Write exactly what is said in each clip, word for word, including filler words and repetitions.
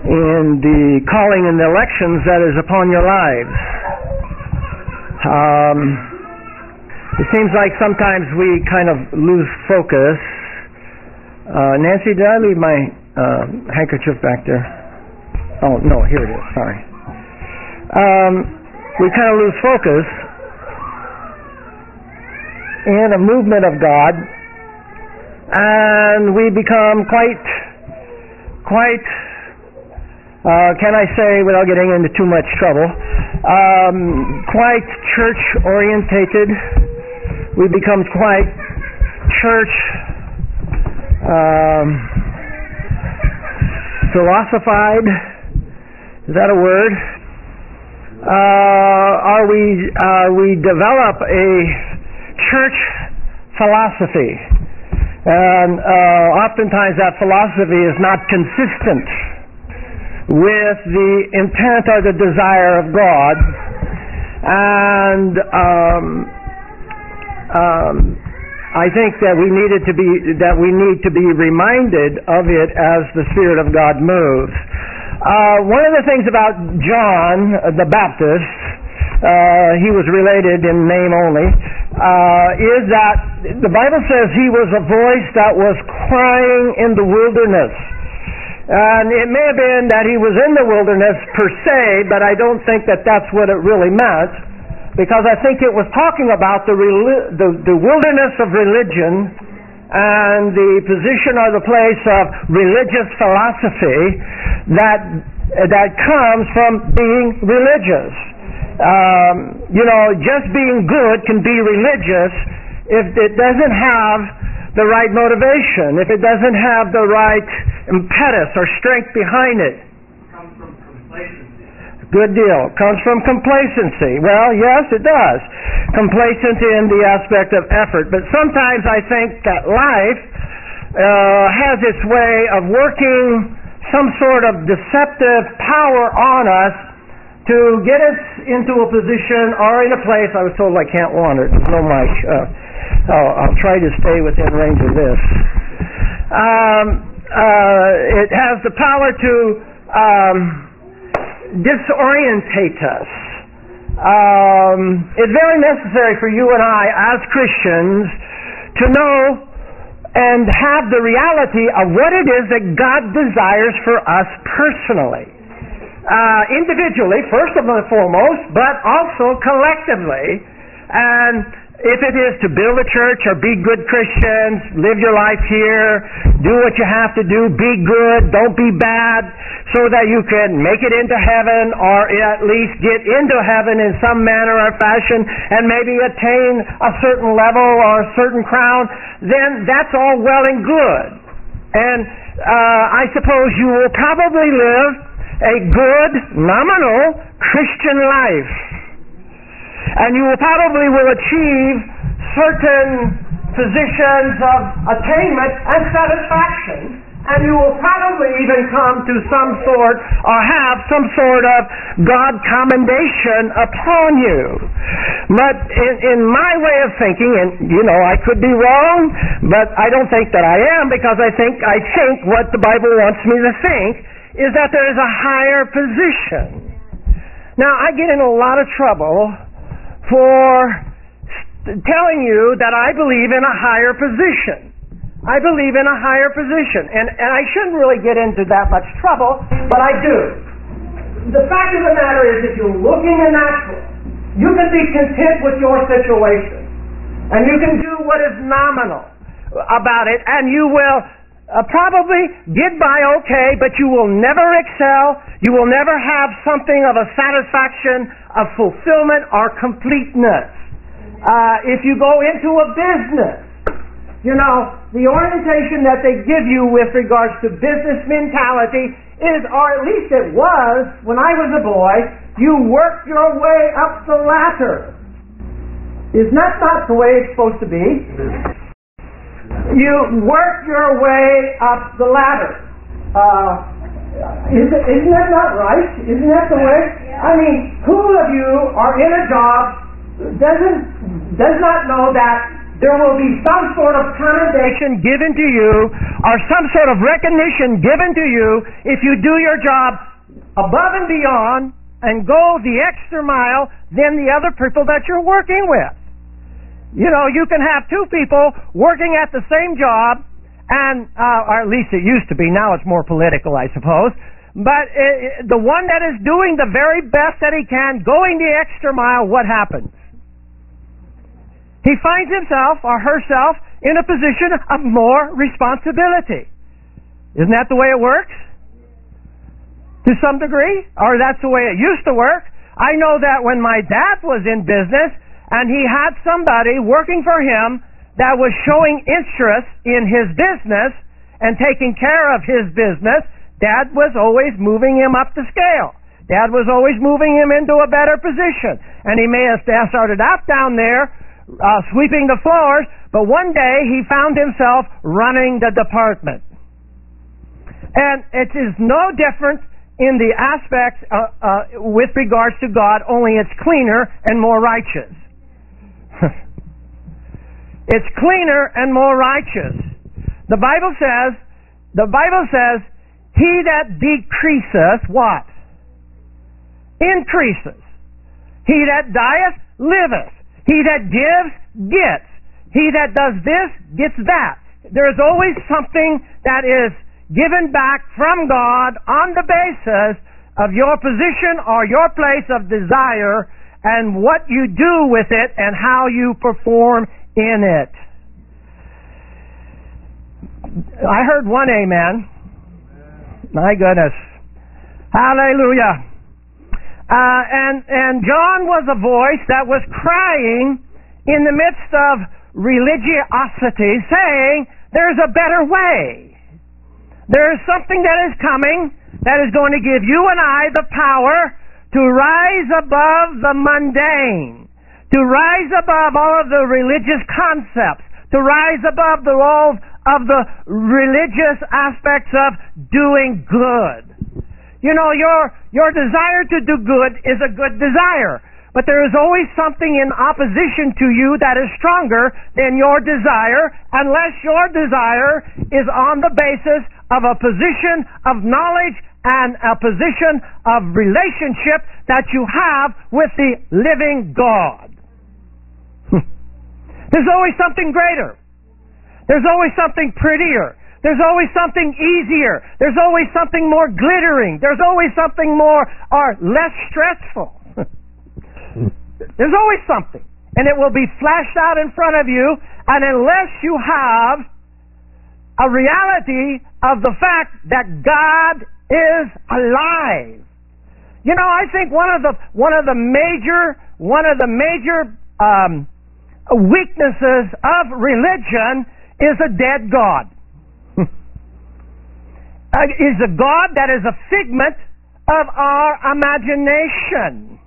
in the calling and the elections that is upon your lives. Um, it seems like sometimes we kind of lose focus. Uh, Nancy, did I leave my uh, handkerchief back there? Oh, no, here it is. Sorry. Um, we kind of lose focus in a movement of God, and we become quite, quite, uh, can I say, without getting into too much trouble, um, quite church-orientated. We become quite church um, philosophized. Is that a word? Uh, are we uh, we develop a church philosophy, and uh, oftentimes that philosophy is not consistent with the intent or the desire of God, and um, um, I think that we needed to be that we need to be reminded of it as the Spirit of God moves. Uh, one of the things about John the Baptist, uh, he was related in name only, uh, is that the Bible says he was a voice that was crying in the wilderness. And it may have been that he was in the wilderness per se, but I don't think that that's what it really meant, because I think it was talking about the, the, the wilderness of religion and the position or the place of religious philosophy that that comes from being religious. Um, you know, just being good can be religious if it doesn't have the right motivation, if it doesn't have the right impetus or strength behind it. It comes from complacency. Good deal. Comes from complacency. Well, yes, it does. Complacency in the aspect of effort. But sometimes I think that life uh, has its way of working some sort of deceptive power on us to get us into a position or in a place. I was told I can't wander. There's no mic. Uh, oh, I'll try to stay within range of this. Um, uh, it has the power to um, disorientate us. Um, it's very necessary for you and I as Christians to know and have the reality of what it is that God desires for us personally. Uh, individually, first and foremost, but also collectively. And if it is to build a church or be good Christians, live your life here, do what you have to do, be good, don't be bad, so that you can make it into heaven or at least get into heaven in some manner or fashion and maybe attain a certain level or a certain crown, then that's all well and good. And uh, I suppose you will probably live a good, nominal Christian life. And you will probably will achieve certain positions of attainment and satisfaction, and you will probably even come to some sort or have some sort of God commendation upon you. But in, in my way of thinking, and you know I could be wrong, but I don't think that I am, because I think I think what the Bible wants me to think is that there is a higher position. Now I get in a lot of trouble for telling you that I believe in a higher position. I believe in a higher position. And, and I shouldn't really get into that much trouble, but I do. The fact of the matter is, if you look in the natural, you can be content with your situation. And you can do what is nominal about it, and you will Uh, probably get by okay, but you will never excel. You will never have something of a satisfaction, of fulfillment, or completeness. Uh, if you go into a business, you know, the orientation that they give you with regards to business mentality is, or at least it was when I was a boy, you work your way up the ladder. Isn't that not the way it's supposed to be? You work your way up the ladder. Uh, isn't, isn't that not right? Isn't that the way? I mean, who of you are in a job doesn't does not know that there will be some sort of commendation given to you or some sort of recognition given to you if you do your job above and beyond and go the extra mile than the other people that you're working with. You know, you can have two people working at the same job, and uh, or at least it used to be. Now it's more political, I suppose. But uh, the one that is doing the very best that he can, going the extra mile, what happens? He finds himself or herself in a position of more responsibility. Isn't that the way it works? To some degree? Or that's the way it used to work? I know that when my dad was in business and he had somebody working for him that was showing interest in his business and taking care of his business, Dad was always moving him up the scale. Dad was always moving him into a better position. And he may have started out down there uh, sweeping the floors, but one day he found himself running the department. And it is no different in the aspects uh, uh, with regards to God, only it's cleaner and more righteous. It's cleaner and more righteous. The Bible says, the Bible says, he that decreaseth, what? Increases. He that dieth, liveth. He that gives, gets. He that does this, gets that. There is always something that is given back from God on the basis of your position or your place of desire and what you do with it and how you perform in it. I heard one amen. My goodness. Hallelujah. Uh, and, and John was a voice that was crying in the midst of religiosity, saying, there's a better way. There is something that is coming that is going to give you and I the power to rise above the mundane, to rise above all of the religious concepts, to rise above the all of the religious aspects of doing good. You know, your your desire to do good is a good desire, but there is always something in opposition to you that is stronger than your desire, unless your desire is on the basis of a position of knowledge and a position of relationship that you have with the living God. There's always something greater. There's always something prettier. There's always something easier. There's always something more glittering. There's always something more or less stressful. There's always something. And it will be flashed out in front of you, and unless you have a reality of the fact that God is alive. You know, I think one of the one of the major one of the major um, weaknesses of religion is a dead God. uh, is a God that is a figment of our imagination.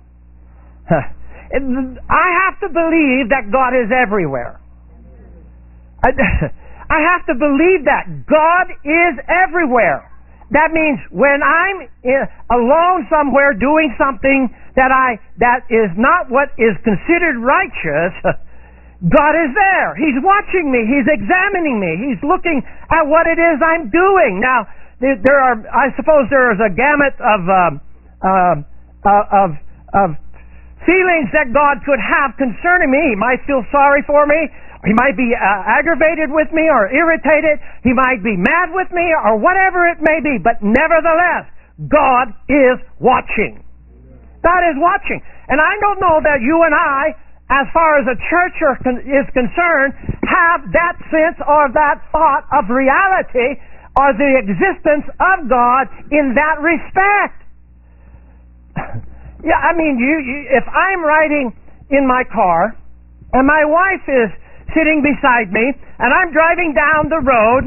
I have to believe that God is everywhere. I, I have to believe that God is everywhere. That means when I'm in, alone somewhere doing something that I that is not what is considered righteous, God is there. He's watching me. He's examining me. He's looking at what it is I'm doing. Now, there are, I suppose, there is a gamut of uh, uh, uh, of of feelings that God could have concerning me. He might feel sorry for me. He might be uh, aggravated with me or irritated. He might be mad with me or whatever it may be. But nevertheless, God is watching. God is watching. And I don't know that you and I, as far as a church is concerned, have that sense or that thought of reality or the existence of God in that respect. Yeah, I mean, you, you, if I'm riding in my car and my wife is sitting beside me and I'm driving down the road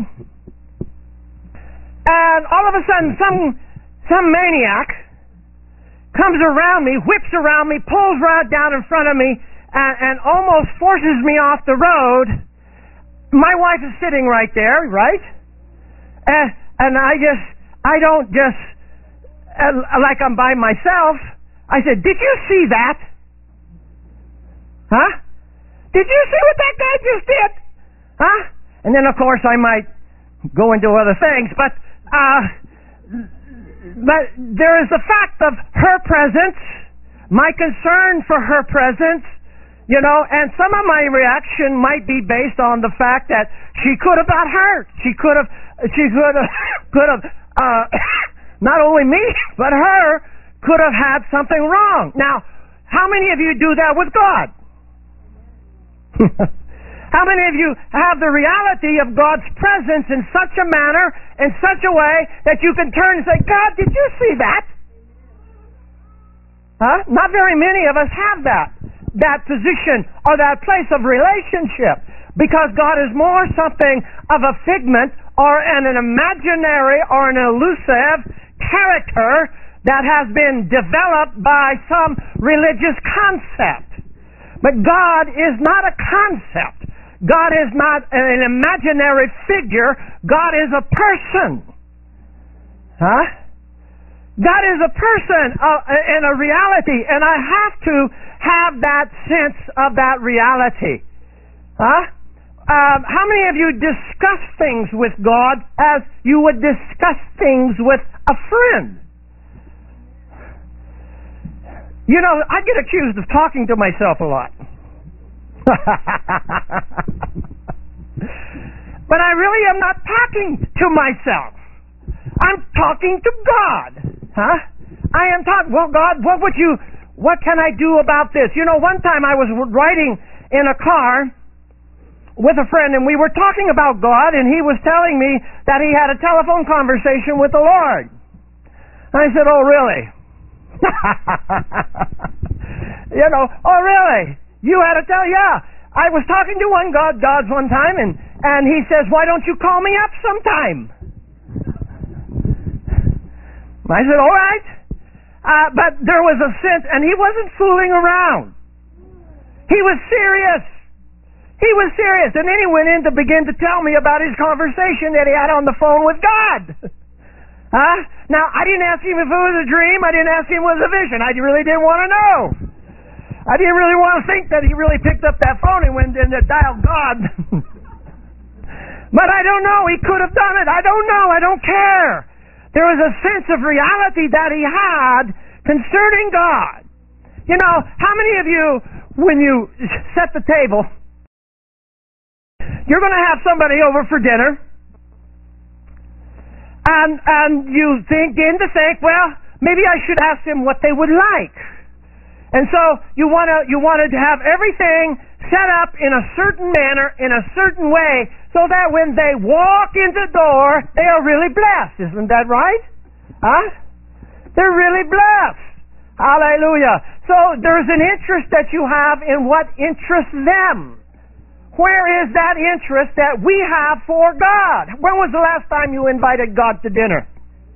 and all of a sudden some some maniac comes around me, whips around me, pulls right down in front of me and, and almost forces me off the road, my wife is sitting right there, right? And, and I just, I don't just, uh, like I'm by myself, I said, did you see that? Huh? Did you see what that guy just did? Huh? And then, of course, I might go into other things, but uh, but there is the fact of her presence, my concern for her presence, you know, and some of my reaction might be based on the fact that she could have got hurt. She could have, she could have, could have, uh, not only me, but her, could have had something wrong. Now, how many of you do that with God? How many of you have the reality of God's presence in such a manner, in such a way, that you can turn and say, God, did you see that? Huh? Not very many of us have that, that position or that place of relationship, because God is more something of a figment or an, an imaginary or an elusive character that has been developed by some religious concept. But God is not a concept. God is not an imaginary figure. God is a person. Huh? God is a person uh, and a reality, and I have to have that sense of that reality. Huh? Uh, how many of you discuss things with God as you would discuss things with a friend? You know, I get accused of talking to myself a lot. But I really am not talking to myself. I'm talking to God. Huh? I am talking, well, God, what would you, what can I do about this? You know, one time I was riding in a car with a friend, and we were talking about God, and he was telling me that he had a telephone conversation with the Lord. And I said, oh, really? You know, oh, really? You had to tell, yeah. I was talking to one God, God's one time, and, and he says, why don't you call me up sometime? I said, all right. Uh, but there was a sense, and he wasn't fooling around. He was serious. He was serious. And then he went in to begin to tell me about his conversation that he had on the phone with God. Huh? Now, I didn't ask him if it was a dream. I didn't ask him if it was a vision. I really didn't want to know. I didn't really want to think that he really picked up that phone and went in to dial God. But I don't know. He could have done it. I don't know. I don't care. There was a sense of reality that he had concerning God. You know, how many of you, when you set the table, you're going to have somebody over for dinner, and and you think, begin to think, well, maybe I should ask them what they would like. And so you want to you wanted to have everything set up in a certain manner, in a certain way, so that when they walk in the door, they are really blessed. Isn't that right? Huh? They're really blessed. Hallelujah. So there's an interest that you have in what interests them. Where is that interest that we have for God? When was the last time you invited God to dinner?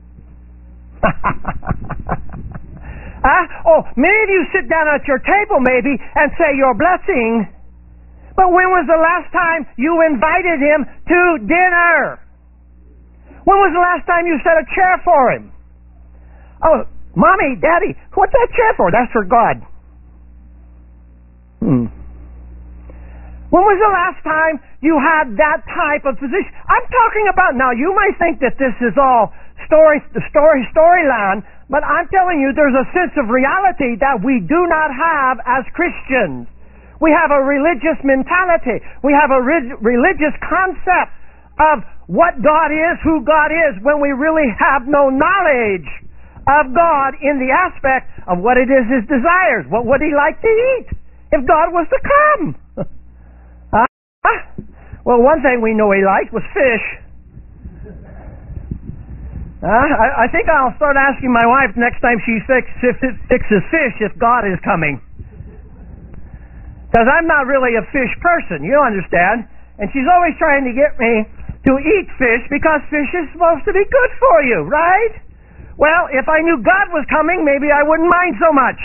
Huh? Oh, many of you sit down at your table maybe and say your blessing, but when was the last time you invited Him to dinner? When was the last time you set a chair for Him? Oh, Mommy, Daddy, what's that chair for? That's for God. Hmm. When was the last time you had that type of position? I'm talking about, now you might think that this is all story, story, storyline, but I'm telling you there's a sense of reality that we do not have as Christians. We have a religious mentality. We have a re- religious concept of what God is, who God is, when we really have no knowledge of God in the aspect of what it is His desires. What would He like to eat if God was to come? uh, well, one thing we know He liked was fish. Uh, I, I think I'll start asking my wife next time she fix, if it fixes fish if God is coming. Because I'm not really a fish person, you understand. And she's always trying to get me to eat fish because fish is supposed to be good for you, right? Well, if I knew God was coming, maybe I wouldn't mind so much.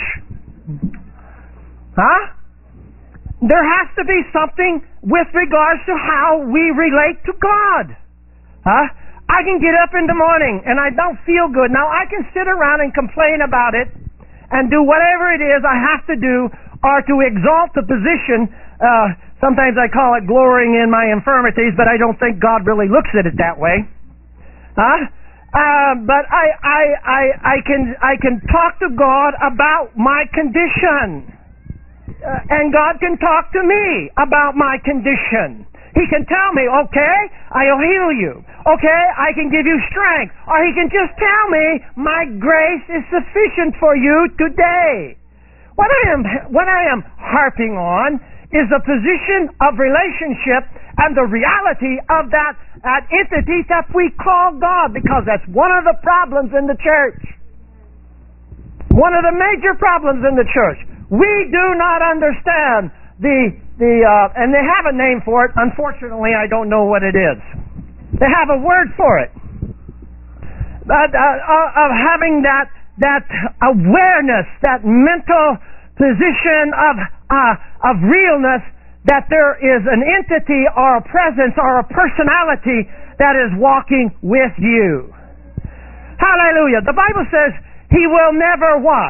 Huh? There has to be something with regards to how we relate to God. Huh? I can get up in the morning and I don't feel good. Now I can sit around and complain about it and do whatever it is I have to do or to exalt the position Uh, sometimes I call it glorying in my infirmities, but I don't think God really looks at it that way. Huh? Uh, but I, I, I, I can, I can talk to God about my condition. Uh, and God can talk to me about my condition. He can tell me, okay, I'll heal you. Okay, I can give you strength. Or He can just tell me, my grace is sufficient for you today. What I am, what I am harping on is the position of relationship and the reality of that, that entity that we call God, because that's one of the problems in the church. One of the major problems in the church. We do not understand the the uh, and they have a name for it. Unfortunately, I don't know what it is. They have a word for it. But uh, of having that that awareness, that mental position of uh, of realness, that there is an entity or a presence or a personality that is walking with you. Hallelujah. The Bible says He will never what?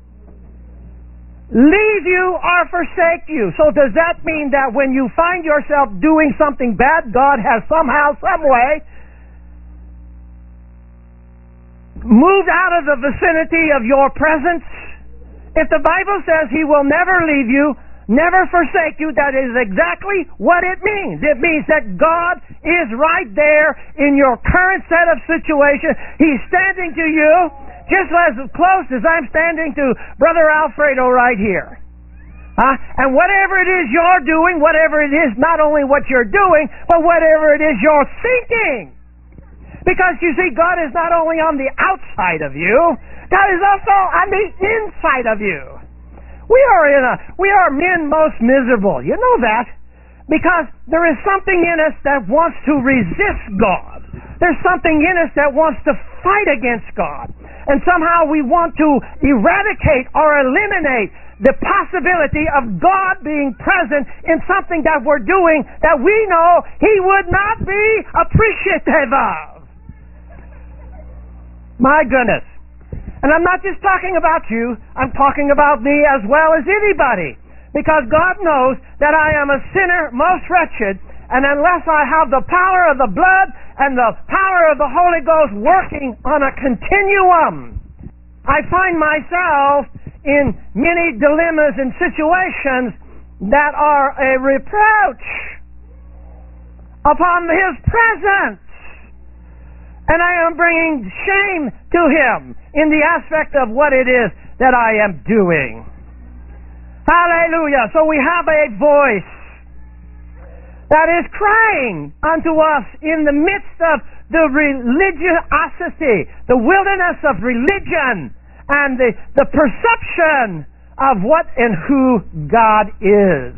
Leave you or forsake you. So does that mean that when you find yourself doing something bad, God has somehow, some way moved out of the vicinity of your presence? If the Bible says He will never leave you, never forsake you, that is exactly what it means. It means that God is right there in your current set of situation. He's standing to you just as close as I'm standing to Brother Alfredo right here. Uh, and whatever it is you're doing, whatever it is, not only what you're doing, but whatever it is you're thinking. Because you see, God is not only on the outside of you, God is also on the inside of you. We are in a, we are men most miserable. You know that. Because there is something in us that wants to resist God. There's something in us that wants to fight against God. And somehow we want to eradicate or eliminate the possibility of God being present in something that we're doing that we know He would not be appreciative of. My goodness. And I'm not just talking about you, I'm talking about me as well as anybody. Because God knows that I am a sinner, most wretched, and unless I have the power of the blood and the power of the Holy Ghost working on a continuum, I find myself in many dilemmas and situations that are a reproach upon His presence. And I am bringing shame to Him in the aspect of what it is that I am doing. Hallelujah. So we have a voice that is crying unto us in the midst of the religiosity, the wilderness of religion, and the, the perception of what and who God is.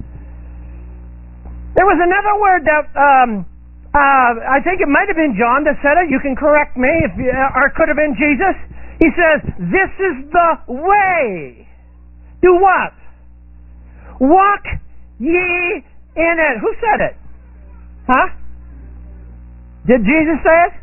There was another word that um, uh, I think it might have been John that said it. You can correct me, if you, or it could have been Jesus. He says, "This is the way." Do what? Walk ye in it. Who said it? Huh? Did Jesus say it?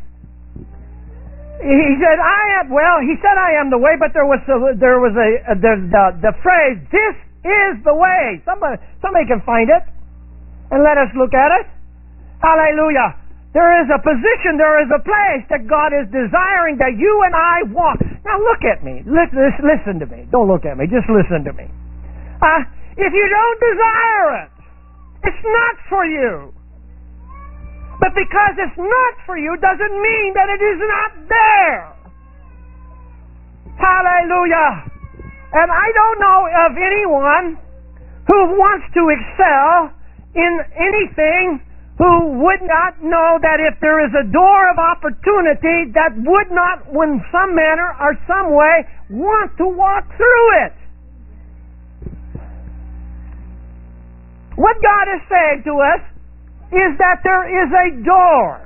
He said, "I am." Well, He said, "I am the way," but there was a, there was a the, the the phrase, "This is the way." Somebody somebody can find it and let us look at it. Hallelujah! There is a position, there is a place that God is desiring that you and I walk. Now look at me. Listen, listen to me. Don't look at me. Just listen to me. Uh, if you don't desire it, it's not for you. But because it's not for you doesn't mean that it is not there. Hallelujah. And I don't know of anyone who wants to excel in anything who would not know that if there is a door of opportunity that would not, in some manner or some way, want to walk through it. What God is saying to us is that there is a door.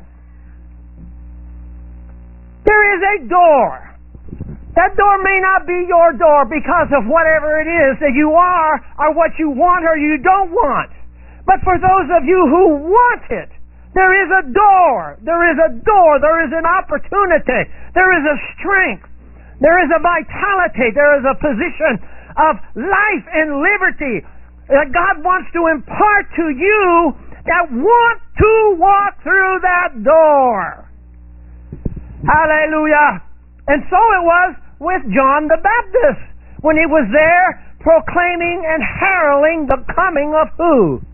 There is a door. That door may not be your door because of whatever it is that you are or what you want or you don't want. But for those of you who want it, there is a door. There is a door. There is an opportunity. There is a strength. There is a vitality. There is a position of life and liberty that God wants to impart to you that want to walk through that door. Hallelujah. And so it was with John the Baptist when he was there proclaiming and heralding the coming of who?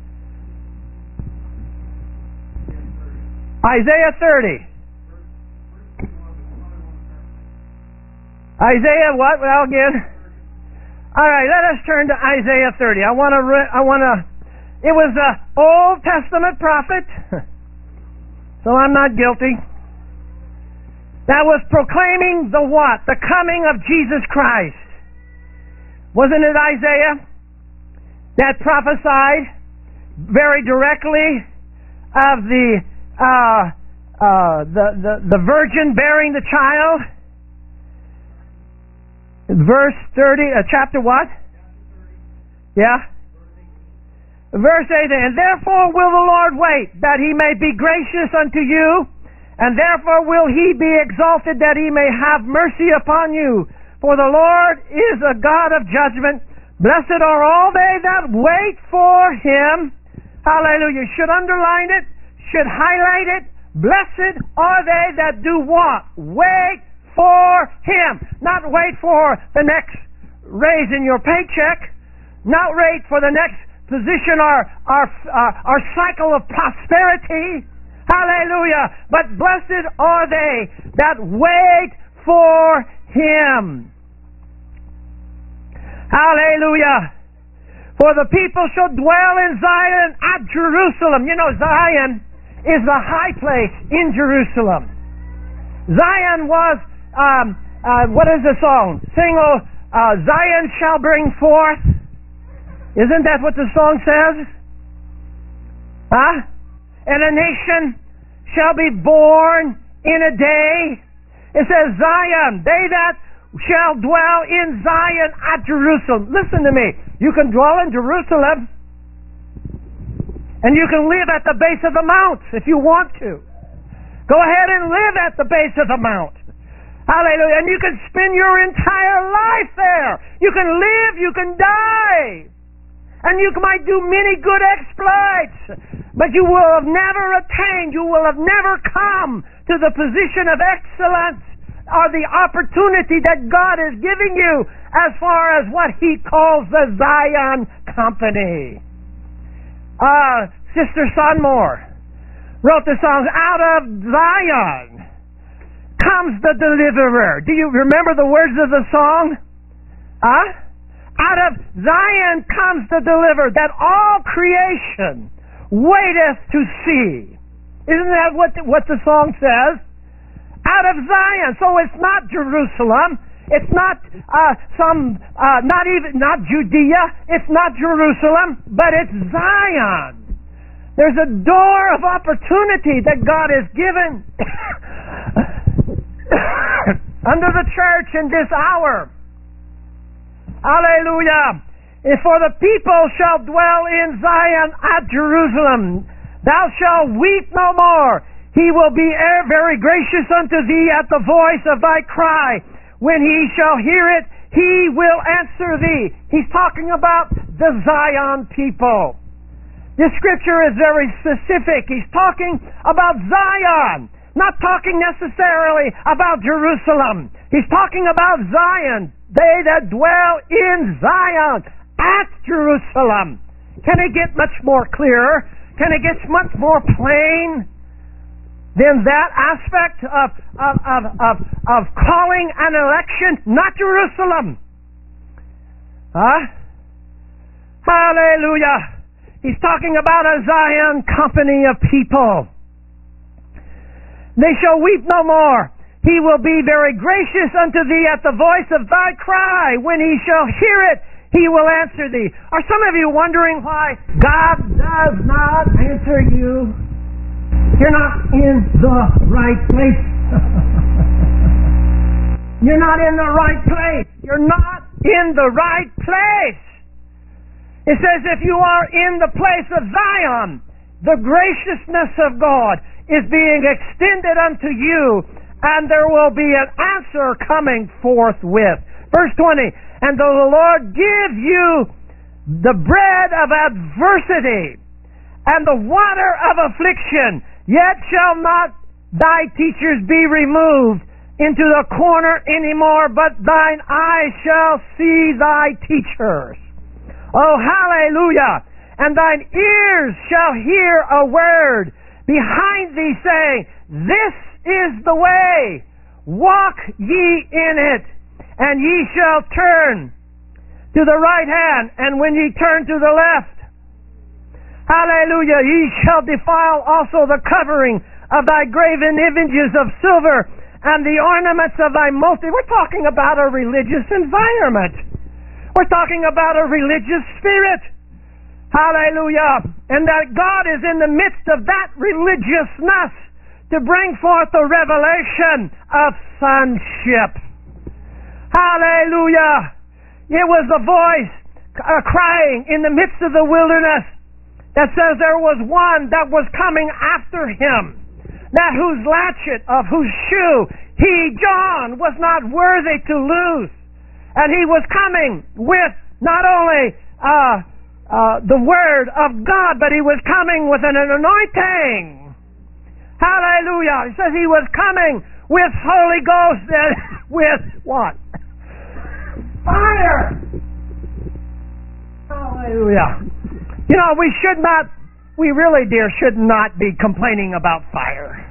Isaiah thirty. Isaiah what? Well, again. All right, let us turn to Isaiah thirty. I want to. Re- I want to. It was an Old Testament prophet, so I'm not guilty. That was proclaiming the what? The coming of Jesus Christ. Wasn't it Isaiah that prophesied very directly of the uh, uh, the, the the virgin bearing the child? Verse thirty, uh, chapter what? Yeah. Verse eight, and therefore will the Lord wait, that he may be gracious unto you, and therefore will he be exalted, that he may have mercy upon you. For the Lord is a God of judgment. Blessed are all they that wait for him. Hallelujah. Should underline it, should highlight it. Blessed are they that do what? Wait for him. Not wait for the next raise in your paycheck. Not wait for the next position or our, uh, our cycle of prosperity. Hallelujah. But blessed are they that wait for him. Hallelujah. For the people shall dwell in Zion at Jerusalem. You know, Zion is the high place in Jerusalem. Zion was, um, uh, what is the song? Sing, oh, uh, Zion shall bring forth. Isn't that what the song says? Huh? And a nation shall be born in a day. It says, Zion, they that shall dwell in Zion at Jerusalem. Listen to me. You can dwell in Jerusalem, and you can live at the base of the mount if you want to. Go ahead and live at the base of the mount. Hallelujah. And you can spend your entire life there. You can live, you can die. And you might do many good exploits, but you will have never attained, you will have never come to the position of excellence or the opportunity that God is giving you as far as what he calls the Zion Company. Uh, Sister Sonmore wrote the song, Out of Zion comes the deliverer. Do you remember the words of the song? Huh? Out of Zion comes the deliverer, that all creation waiteth to see. Isn't that what the, what the song says? Out of Zion. So it's not Jerusalem. It's not uh, some, uh, not even, not Judea. It's not Jerusalem, but it's Zion. There's a door of opportunity that God has given under the church in this hour. Hallelujah. And for the people shall dwell in Zion at Jerusalem. Thou shalt weep no more. He will be very gracious unto thee at the voice of thy cry. When he shall hear it, he will answer thee. He's talking about the Zion people. This scripture is very specific. He's talking about Zion, not talking necessarily about Jerusalem. He's talking about Zion. They that dwell in Zion at Jerusalem. Can it get much more clearer? Can it get much more plain than that aspect of, of, of, of, of calling an election? Not Jerusalem. Huh? Hallelujah. He's talking about a Zion company of people. They shall weep no more. He will be very gracious unto thee at the voice of thy cry. When he shall hear it, he will answer thee. Are some of you wondering why God does not answer you? You're not in the right place. You're not in the right place. You're not in the right place. It says if you are in the place of Zion, the graciousness of God is being extended unto you, and there will be an answer coming forthwith. Verse twenty, and the Lord give you the bread of adversity and the water of affliction, yet shall not thy teachers be removed into the corner anymore, but thine eyes shall see thy teachers. Oh, hallelujah! And thine ears shall hear a word behind thee saying, this is the way, walk ye in it, and ye shall turn to the right hand, and when ye turn to the left, hallelujah, ye shall defile also the covering of thy graven images of silver and the ornaments of thy multi. We're talking about a religious environment. We're talking about a religious spirit. Hallelujah. And that God is in the midst of that religiousness to bring forth the revelation of sonship. Hallelujah. It was the voice uh, crying in the midst of the wilderness that says there was one that was coming after him, that whose latchet, of whose shoe he, John, was not worthy to loose. And he was coming with not only uh, uh, the Word of God, but he was coming with an anointing. Hallelujah. He says he was coming with Holy Ghost and with what? Fire. Hallelujah. You know, we should not, we really, dear, should not be complaining about fire.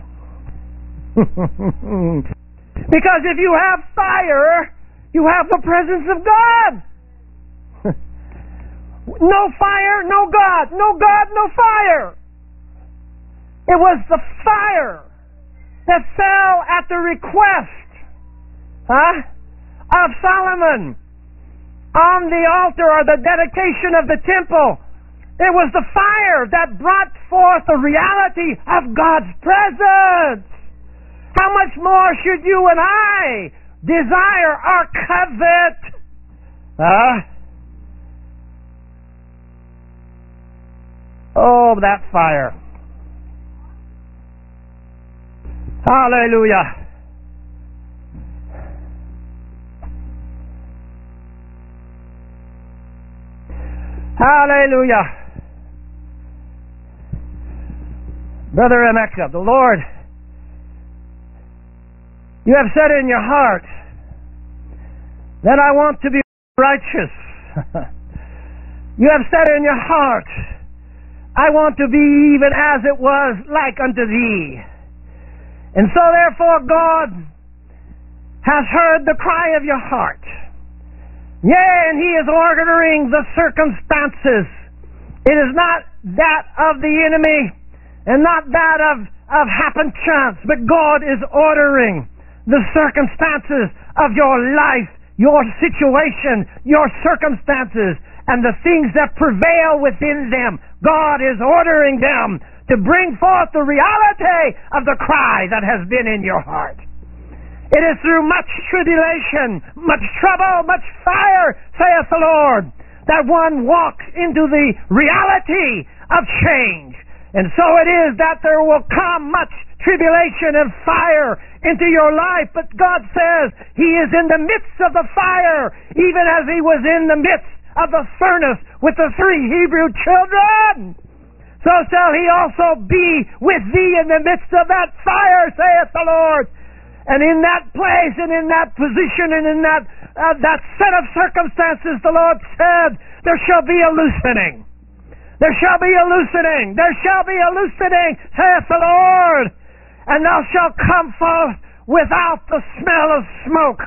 Because if you have fire, you have the presence of God. No fire, no God. No God, no fire. It was the fire that fell at the request huh, of Solomon on the altar or the dedication of the temple. It was the fire that brought forth the reality of God's presence. How much more should you and I desire or covet? Huh? Oh, that fire. Hallelujah. Hallelujah. Brother Emeka, the Lord, you have said in your heart that I want to be righteous. You have said in your heart, I want to be even as it was like unto thee. And so therefore God has heard the cry of your heart. Yea, and He is ordering the circumstances. It is not that of the enemy and not that of, of happen chance, but God is ordering the circumstances of your life, your situation, your circumstances, and the things that prevail within them. God is ordering them to bring forth the reality of the cry that has been in your heart. It is through much tribulation, much trouble, much fire, saith the Lord, that one walks into the reality of change. And so it is that there will come much tribulation and fire into your life. But God says He is in the midst of the fire, even as He was in the midst of the furnace with the three Hebrew children. So shall He also be with thee in the midst of that fire, saith the Lord. And in that place and in that position and in that uh, that set of circumstances, the Lord said, there shall be a loosening. There shall be a loosening. There shall be a loosening, saith the Lord. And thou shalt come forth without the smell of smoke.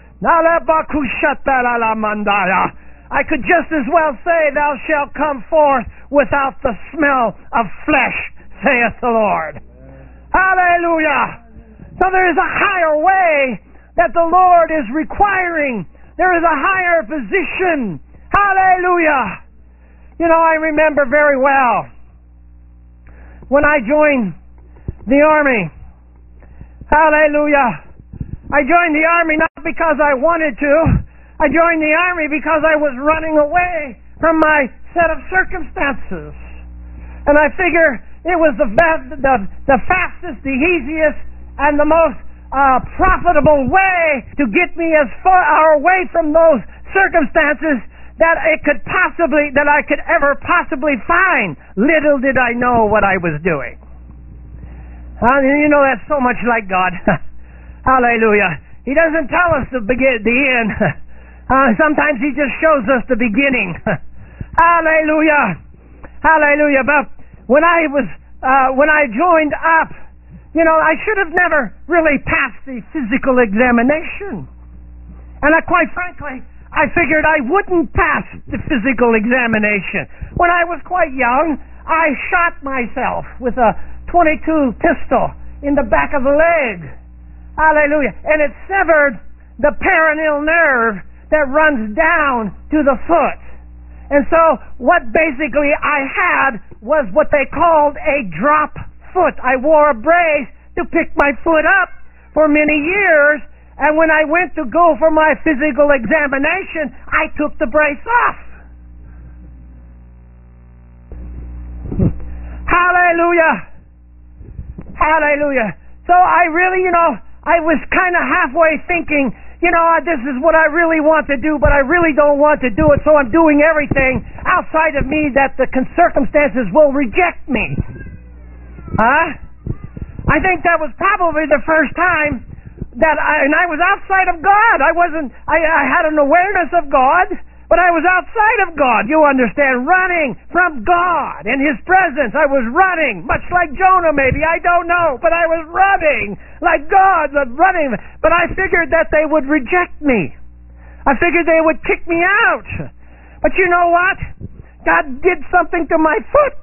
I could just as well say, thou shalt come forth without the smell of flesh, saith the Lord. Hallelujah. So there is a higher way that the Lord is requiring. There is a higher position. Hallelujah. You know, I remember very well when I joined the Army. Hallelujah. I joined the Army not because I wanted to. I joined the Army because I was running away from my set of circumstances. And I figure it was the best, the, the fastest, the easiest, and the most uh, profitable way to get me as far away from those circumstances that it could possibly, that I could ever possibly find. Little did I know what I was doing. Uh, you know, that's so much like God. Hallelujah. He doesn't tell us the begin, the end. Uh, sometimes He just shows us the beginning. Hallelujah. Hallelujah. But when I was, uh, when I joined up, you know, I should have never really passed the physical examination. And I, quite frankly, I figured I wouldn't pass the physical examination. When I was quite young, I shot myself with a twenty-two pistol in the back of the leg. Hallelujah. And it severed the peroneal nerve that runs down to the foot. And so what basically I had was what they called a drop foot. I wore a brace to pick my foot up for many years, and when I went to go for my physical examination, I took the brace off. Hallelujah. Hallelujah. So I really, you know, I was kind of halfway thinking, you know, this is what I really want to do, but I really don't want to do it, so I'm doing everything outside of me that the circumstances will reject me. Huh? I think that was probably the first time that I, and I was outside of God. I wasn't, I, I had an awareness of God, but I was outside of God. You understand? Running from God and His presence. I was running, much like Jonah maybe. I don't know, but I was running like God, but running. But I figured that they would reject me. I figured they would kick me out. But you know what? God did something to my foot.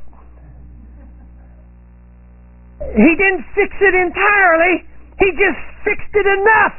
He didn't fix it entirely. He just fixed it enough.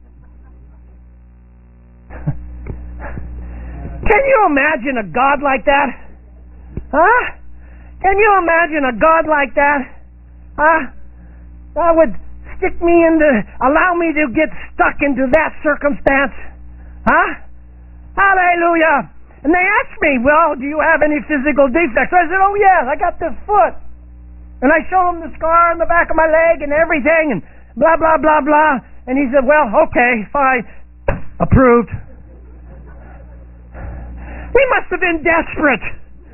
Can you imagine a God like that? Huh? Can you imagine a God like that? Huh? That would stick me into, allow me to get stuck into that circumstance. Huh? Hallelujah. And they asked me, well, do you have any physical defects? I said, oh yes, I got this foot. And I showed him the scar on the back of my leg and everything, and blah, blah, blah, blah. And he said, well, okay, fine. Approved. They must have been desperate.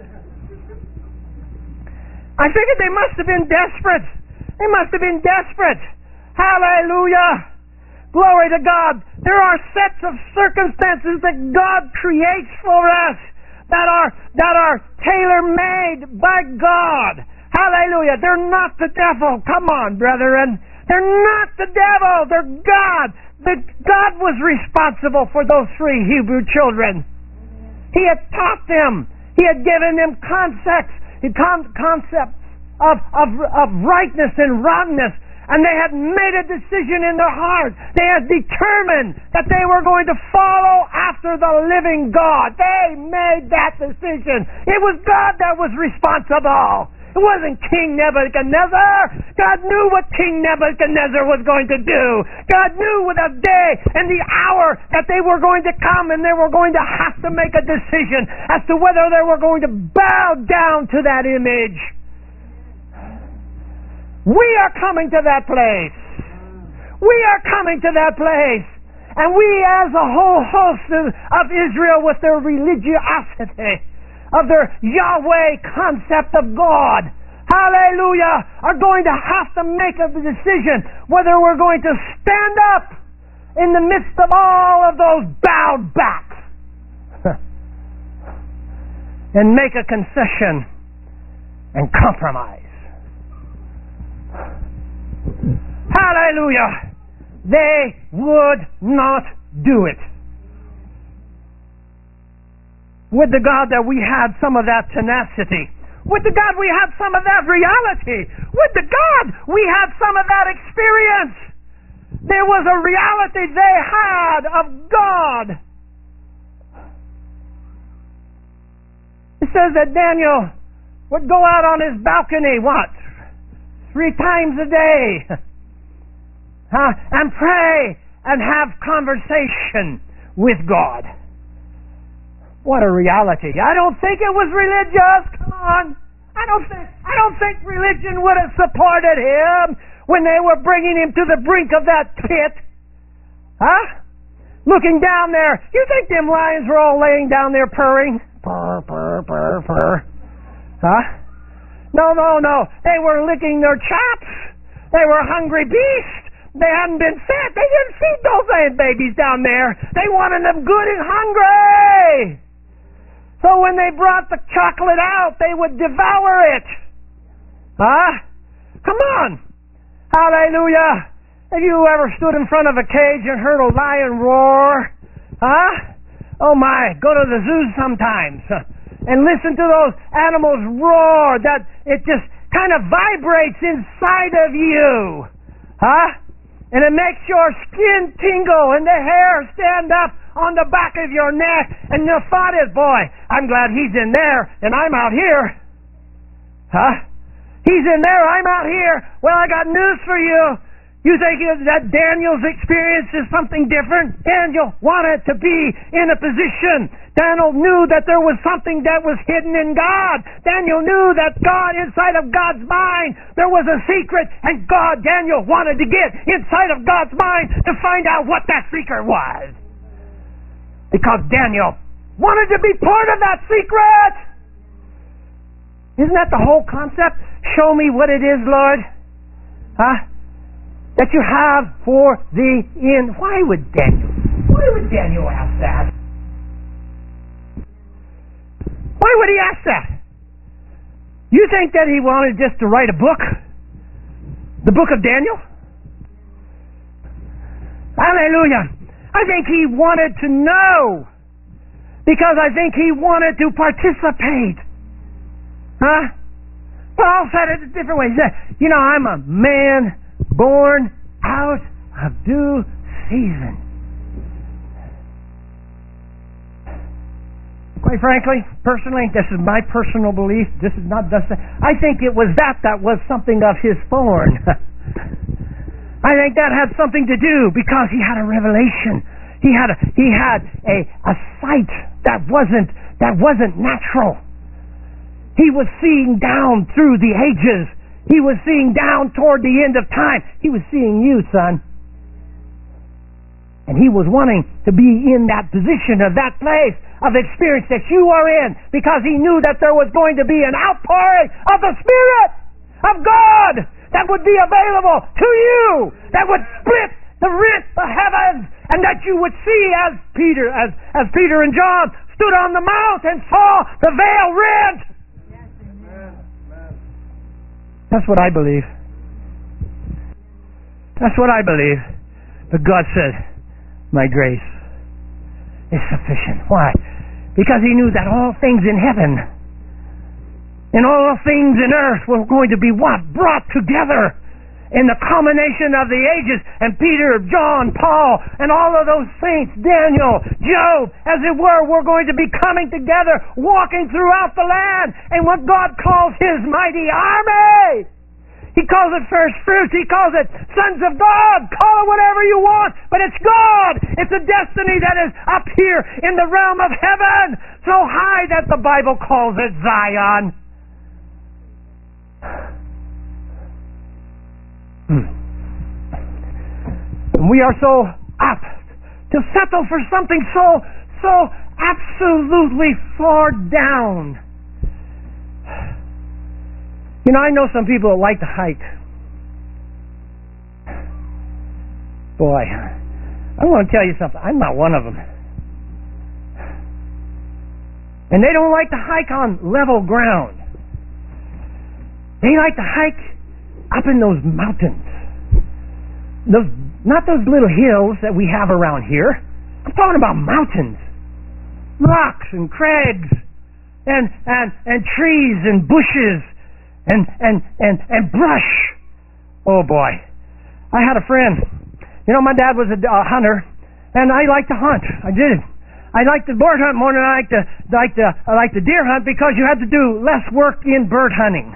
I figured they must have been desperate. They must have been desperate. Hallelujah. Glory to God. There are sets of circumstances that God creates for us that are, that are tailor-made by God. Hallelujah. They're not the devil. Come on, brethren. They're not the devil. They're God. The, God was responsible for those three Hebrew children. He had taught them. He had given them concepts, concepts of, of, of rightness and wrongness. And they had made a decision in their heart. They had determined that they were going to follow after the living God. They made that decision. It was God that was responsible. It wasn't King Nebuchadnezzar. God knew what King Nebuchadnezzar was going to do. God knew the day and the hour that they were going to come, and they were going to have to make a decision as to whether they were going to bow down to that image. We are coming to that place. We are coming to that place. And we, as a whole host of, of Israel, with their religiosity, of their Yahweh concept of God, hallelujah, are going to have to make a decision whether we're going to stand up in the midst of all of those bowed backs and make a concession and compromise. Hallelujah. They would not do it. Would to God that we had some of that tenacity. Would to God we had some of that reality. Would to God we had some of that experience. There was a reality they had of God. It says that Daniel would go out on his balcony, what? Three times a day. Huh? And pray and have conversation with God. What a reality. I don't think it was religious. Come on. I don't think I don't think religion would have supported him when they were bringing him to the brink of that pit. Huh? looking down there. You think them lions were all laying down there purring? Purr, purr, purr, purr. Huh? No, no, no. They were licking their chops. They were hungry beasts. They hadn't been fed. They didn't feed those babies down there. They wanted them good and hungry. So when they brought the chocolate out, they would devour it. Huh? Come on. Hallelujah. Have you ever stood in front of a cage and heard a lion roar? Huh? Oh my, go to the zoo sometimes and listen to those animals roar. That it just kind of vibrates inside of you. Huh? And it makes your skin tingle and the hair stand up on the back of your neck. And your thought is, boy, I'm glad he's in there and I'm out here. Huh? He's in there, I'm out here. Well, I got news for you. You think that Daniel's experience is something different? Daniel wanted to be in a position. Daniel knew that there was something that was hidden in God. Daniel knew that God, inside of God's mind, there was a secret, and God, Daniel, wanted to get inside of God's mind to find out what that secret was. Because Daniel wanted to be part of that secret. Isn't that the whole concept? Show me what it is, Lord. Huh? That you have for the end. Why would Daniel? Why would Daniel ask that? Why would he ask that? You think that he wanted just to write a book? The book of Daniel? Hallelujah. I think he wanted to know. Because I think he wanted to participate. Huh? Paul said it a different way. He said, you know, I'm a man born out of due season. Quite frankly, personally, this is my personal belief. This is not just. I think it was that that was something of his thorn. I think that had something to do because he had a revelation. He had a, he had a, a sight that wasn't that wasn't natural. He was seeing down through the ages. He was seeing down toward the end of time. He was seeing you, son. And he was wanting to be in that position of that place of experience that you are in because he knew that there was going to be an outpouring of the Spirit of God that would be available to you, that would split the rent of heavens, and that you would see as Peter, as, as Peter and John stood on the mount and saw the veil rent. That's what I believe. That's what I believe. But God said, my grace is sufficient. Why? Because he knew that all things in heaven and all things in earth were going to be what? Brought together in the culmination of the ages. And Peter, John, Paul, and all of those saints, Daniel, Job, as it were, were going to be coming together, walking throughout the land. And what God calls his mighty army. He calls it first fruits. He calls it sons of God. Call it whatever you want. But it's God. It's a destiny that is up here in the realm of heaven. So high that the Bible calls it Zion. Hmm. We are so apt to settle for something so, so absolutely far down. You know, I know some people that like to hike. Boy, I want to tell you something. I'm not one of them. And they don't like to hike on level ground. They like to hike up in those mountains. Those, not those little hills that we have around here. I'm talking about mountains. Rocks and crags and, and, and trees and bushes. And, and, and, and brush. Oh boy. I had a friend. You know, my dad was a uh, hunter, and I liked to hunt. I did. I liked the bird hunt more than I liked the, like the, I liked the deer hunt because you had to do less work in bird hunting.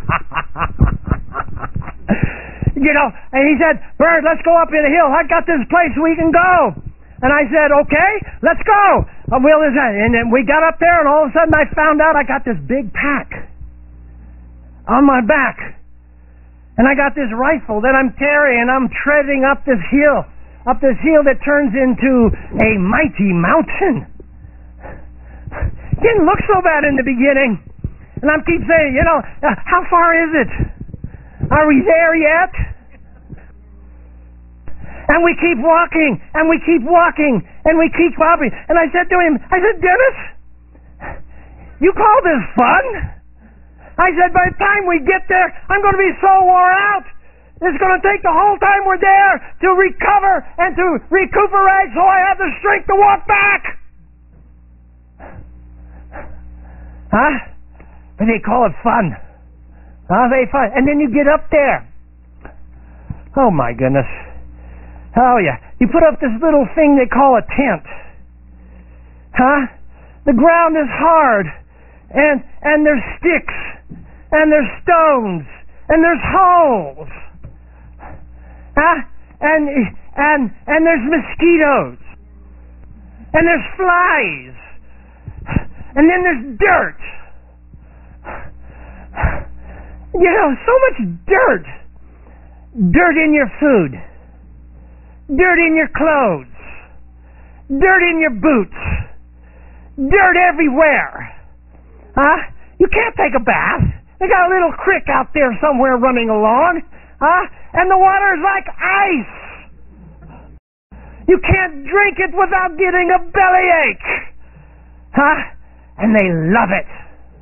You know, and he said, Bird, let's go up in the hill. I got this place we can go. And I said, okay, let's go. Uh, well, is that? And then we got up there, and all of a sudden I found out I got this big pack on my back. And I got this rifle that I'm carrying. I'm treading up this hill. up this hill that turns into a mighty mountain. Didn't look so bad in the beginning. And I keep saying, you know, uh, how far is it? Are we there yet? And we keep walking, and we keep walking, and we keep walking. And I said to him, I said, Dennis, you call this fun? I said, by the time we get there, I'm going to be so wore out. It's going to take the whole time we're there to recover and to recuperate so I have the strength to walk back. Huh? But they call it fun. Huh? They fun. And then you get up there. Oh, my goodness. Oh, yeah. You put up this little thing they call a tent. Huh? The ground is hard. And and there's sticks. And there's stones. And there's holes. Huh? And, and, and there's mosquitoes. And there's flies. And then there's dirt. You know, so much dirt. Dirt in your food. Dirt in your clothes. Dirt in your boots. Dirt everywhere. Huh? You can't take a bath. They got a little creek out there somewhere running along. Huh? And the water is like ice. You can't drink it without getting a bellyache. Huh? And they love it.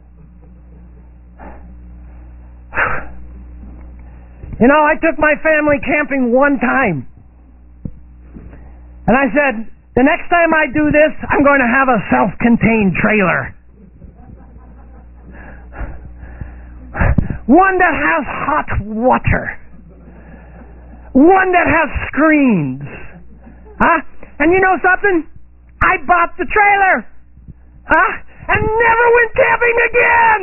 You know, I took my family camping one time. And I said, the next time I do this, I'm going to have a self-contained trailer. One that has hot water. One that has screens. Huh? And you know something? I bought the trailer. Huh? And never went camping again.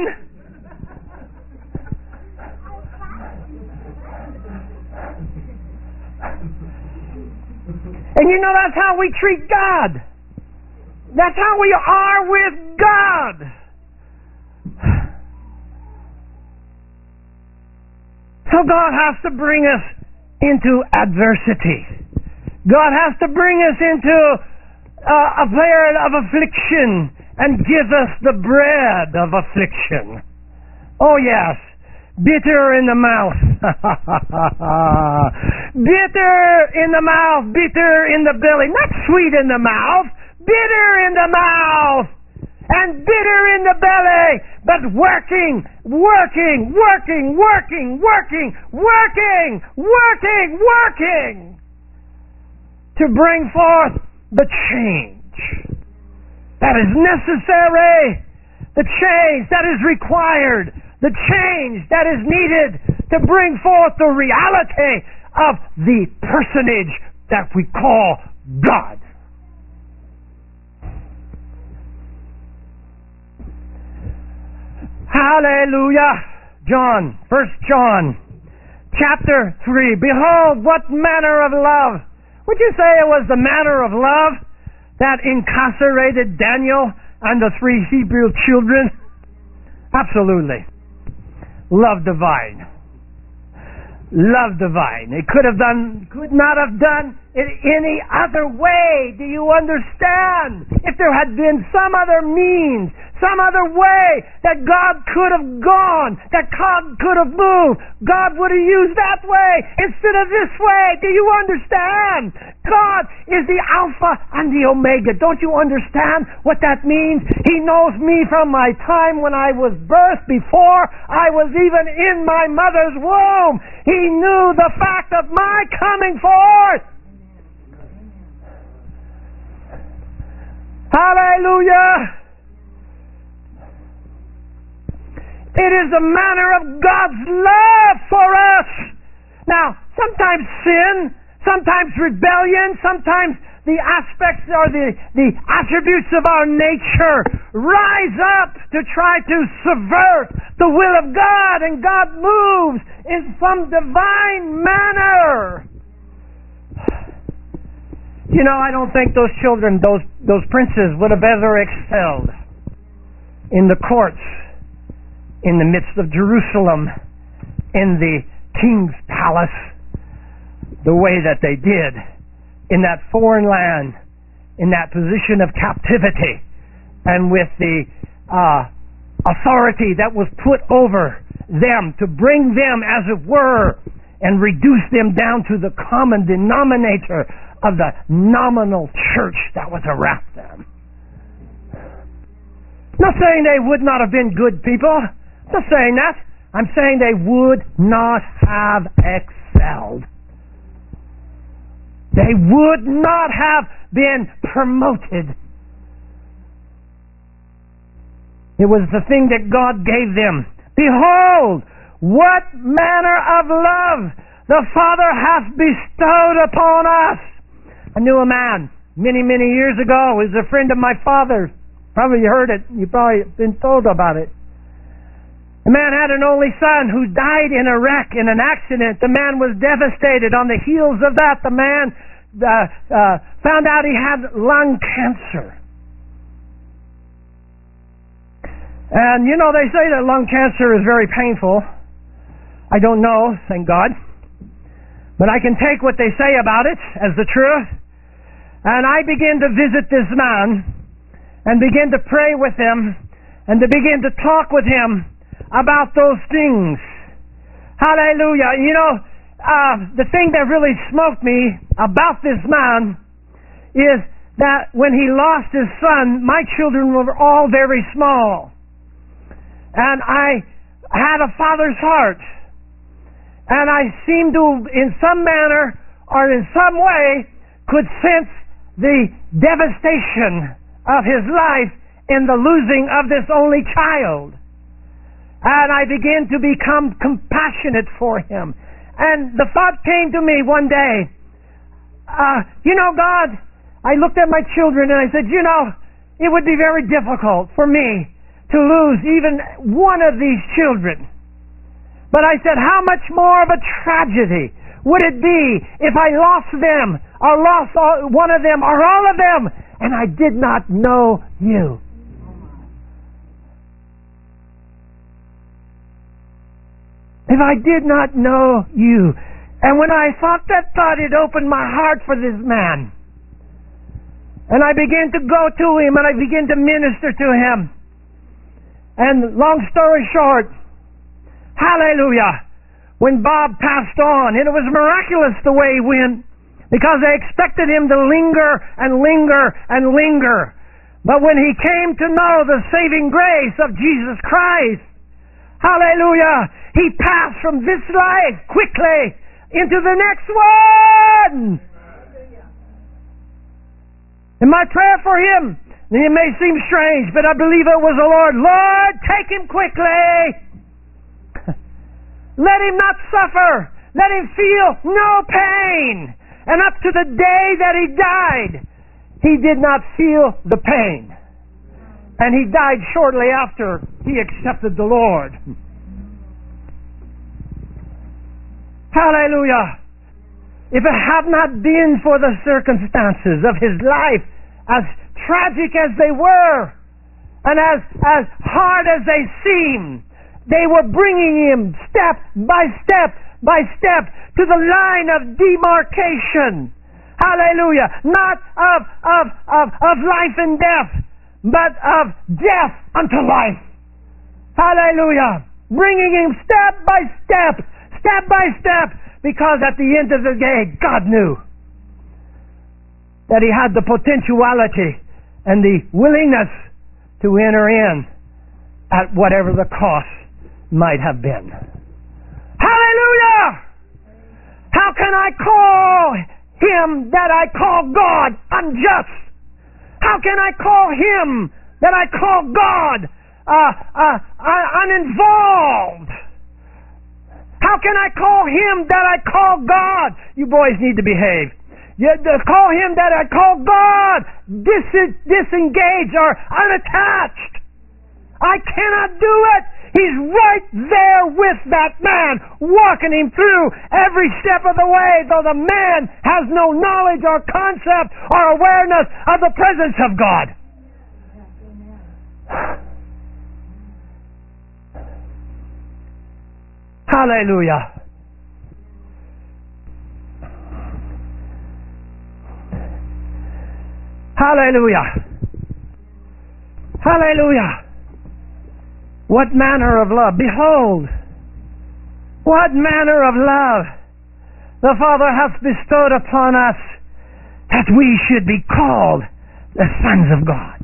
And you know that's how we treat God. That's how we are with God. So God has to bring us into adversity. God has to bring us into uh, a period of affliction and give us the bread of affliction. Oh yes, bitter in the mouth. Bitter in the mouth, bitter in the belly. Not sweet in the mouth, bitter in the mouth. And bitter in the belly, but working, working, working, working, working, working, working, working to bring forth the change that is necessary, the change that is required, the change that is needed to bring forth the reality of the personage that we call God. Hallelujah. John, First John, chapter three. Behold, what manner of love. Would you say it was the manner of love that incarcerated Daniel and the three Hebrew children? Absolutely. Love divine. Love divine. It could have done, could not have done it any other way. Do you understand? If there had been some other means, some other way that God could have gone, that God could have moved, God would have used that way instead of this way. Do you understand? God is the Alpha and the Omega. Don't you understand what that means? He knows me from my time when I was birthed, before I was even in my mother's womb. He knew the fact of my coming forth. Hallelujah! It is the manner of God's love for us. Now, sometimes sin, sometimes rebellion, sometimes the aspects or the, the attributes of our nature rise up to try to subvert the will of God, and God moves in some divine manner. You know, I don't think those children, those those princes would have ever excelled in the courts, in the midst of Jerusalem, in the king's palace, the way that they did in that foreign land, in that position of captivity, and with the uh, authority that was put over them to bring them, as it were, and reduce them down to the common denominator of the nominal church that was around them. I'm not saying they would not have been good people. I'm not saying that. I'm saying they would not have excelled. They would not have been promoted. It was the thing that God gave them. Behold, what manner of love the Father hath bestowed upon us. I knew a man many, many years ago. He was a friend of my father's. Probably you heard it. You probably been told about it. The man had an only son who died in a wreck, in an accident. The man was devastated. On the heels of that, the man uh, uh, found out he had lung cancer. And you know, they say that lung cancer is very painful. I don't know, thank God. But I can take what they say about it as the truth. And I began to visit this man and begin to pray with him and to begin to talk with him about those things. Hallelujah. You know, uh, the thing that really smoked me about this man is that when he lost his son, my children were all very small. And I had a father's heart. And I seemed to, in some manner or in some way, could sense the devastation of his life in the losing of this only child. And I began to become compassionate for him. And the thought came to me one day, uh, you know, God, I looked at my children and I said, you know, it would be very difficult for me to lose even one of these children. But I said, how much more of a tragedy would it be if I lost them, or lost all, one of them, or all of them, and I did not know you? If I did not know you. And when I thought that thought, it opened my heart for this man. And I began to go to him, and I began to minister to him. And long story short, hallelujah, when Bob passed on, and it was miraculous the way he went, because they expected him to linger and linger and linger. But when he came to know the saving grace of Jesus Christ, hallelujah, he passed from this life quickly into the next one. And my prayer for him, and it may seem strange, but I believe it was the Lord. Lord, take him quickly. Let him not suffer. Let him feel no pain. And up to the day that he died, he did not feel the pain. And he died shortly after he accepted the Lord. Hallelujah. If it had not been for the circumstances of his life, as tragic as they were, and as, as hard as they seemed, they were bringing him step by step by step to the line of demarcation. Hallelujah. Not of, of, of, of life and death, but of death unto life. Hallelujah. Bringing him step by step, step by step, because at the end of the day, God knew that he had the potentiality and the willingness to enter in at whatever the cost might have been. Hallelujah! How can I call him that I call God unjust? How can I call him that I call God uh, uh, uh, uninvolved? How can I call him that I call God? You boys need to behave. You, to call him that I call God dis- disengaged or unattached. I cannot do it. He's right there with that man, walking him through every step of the way, though the man has no knowledge or concept or awareness of the presence of God. Hallelujah. Hallelujah. Hallelujah. What manner of love? Behold, what manner of love the Father hath bestowed upon us, that we should be called the sons of God.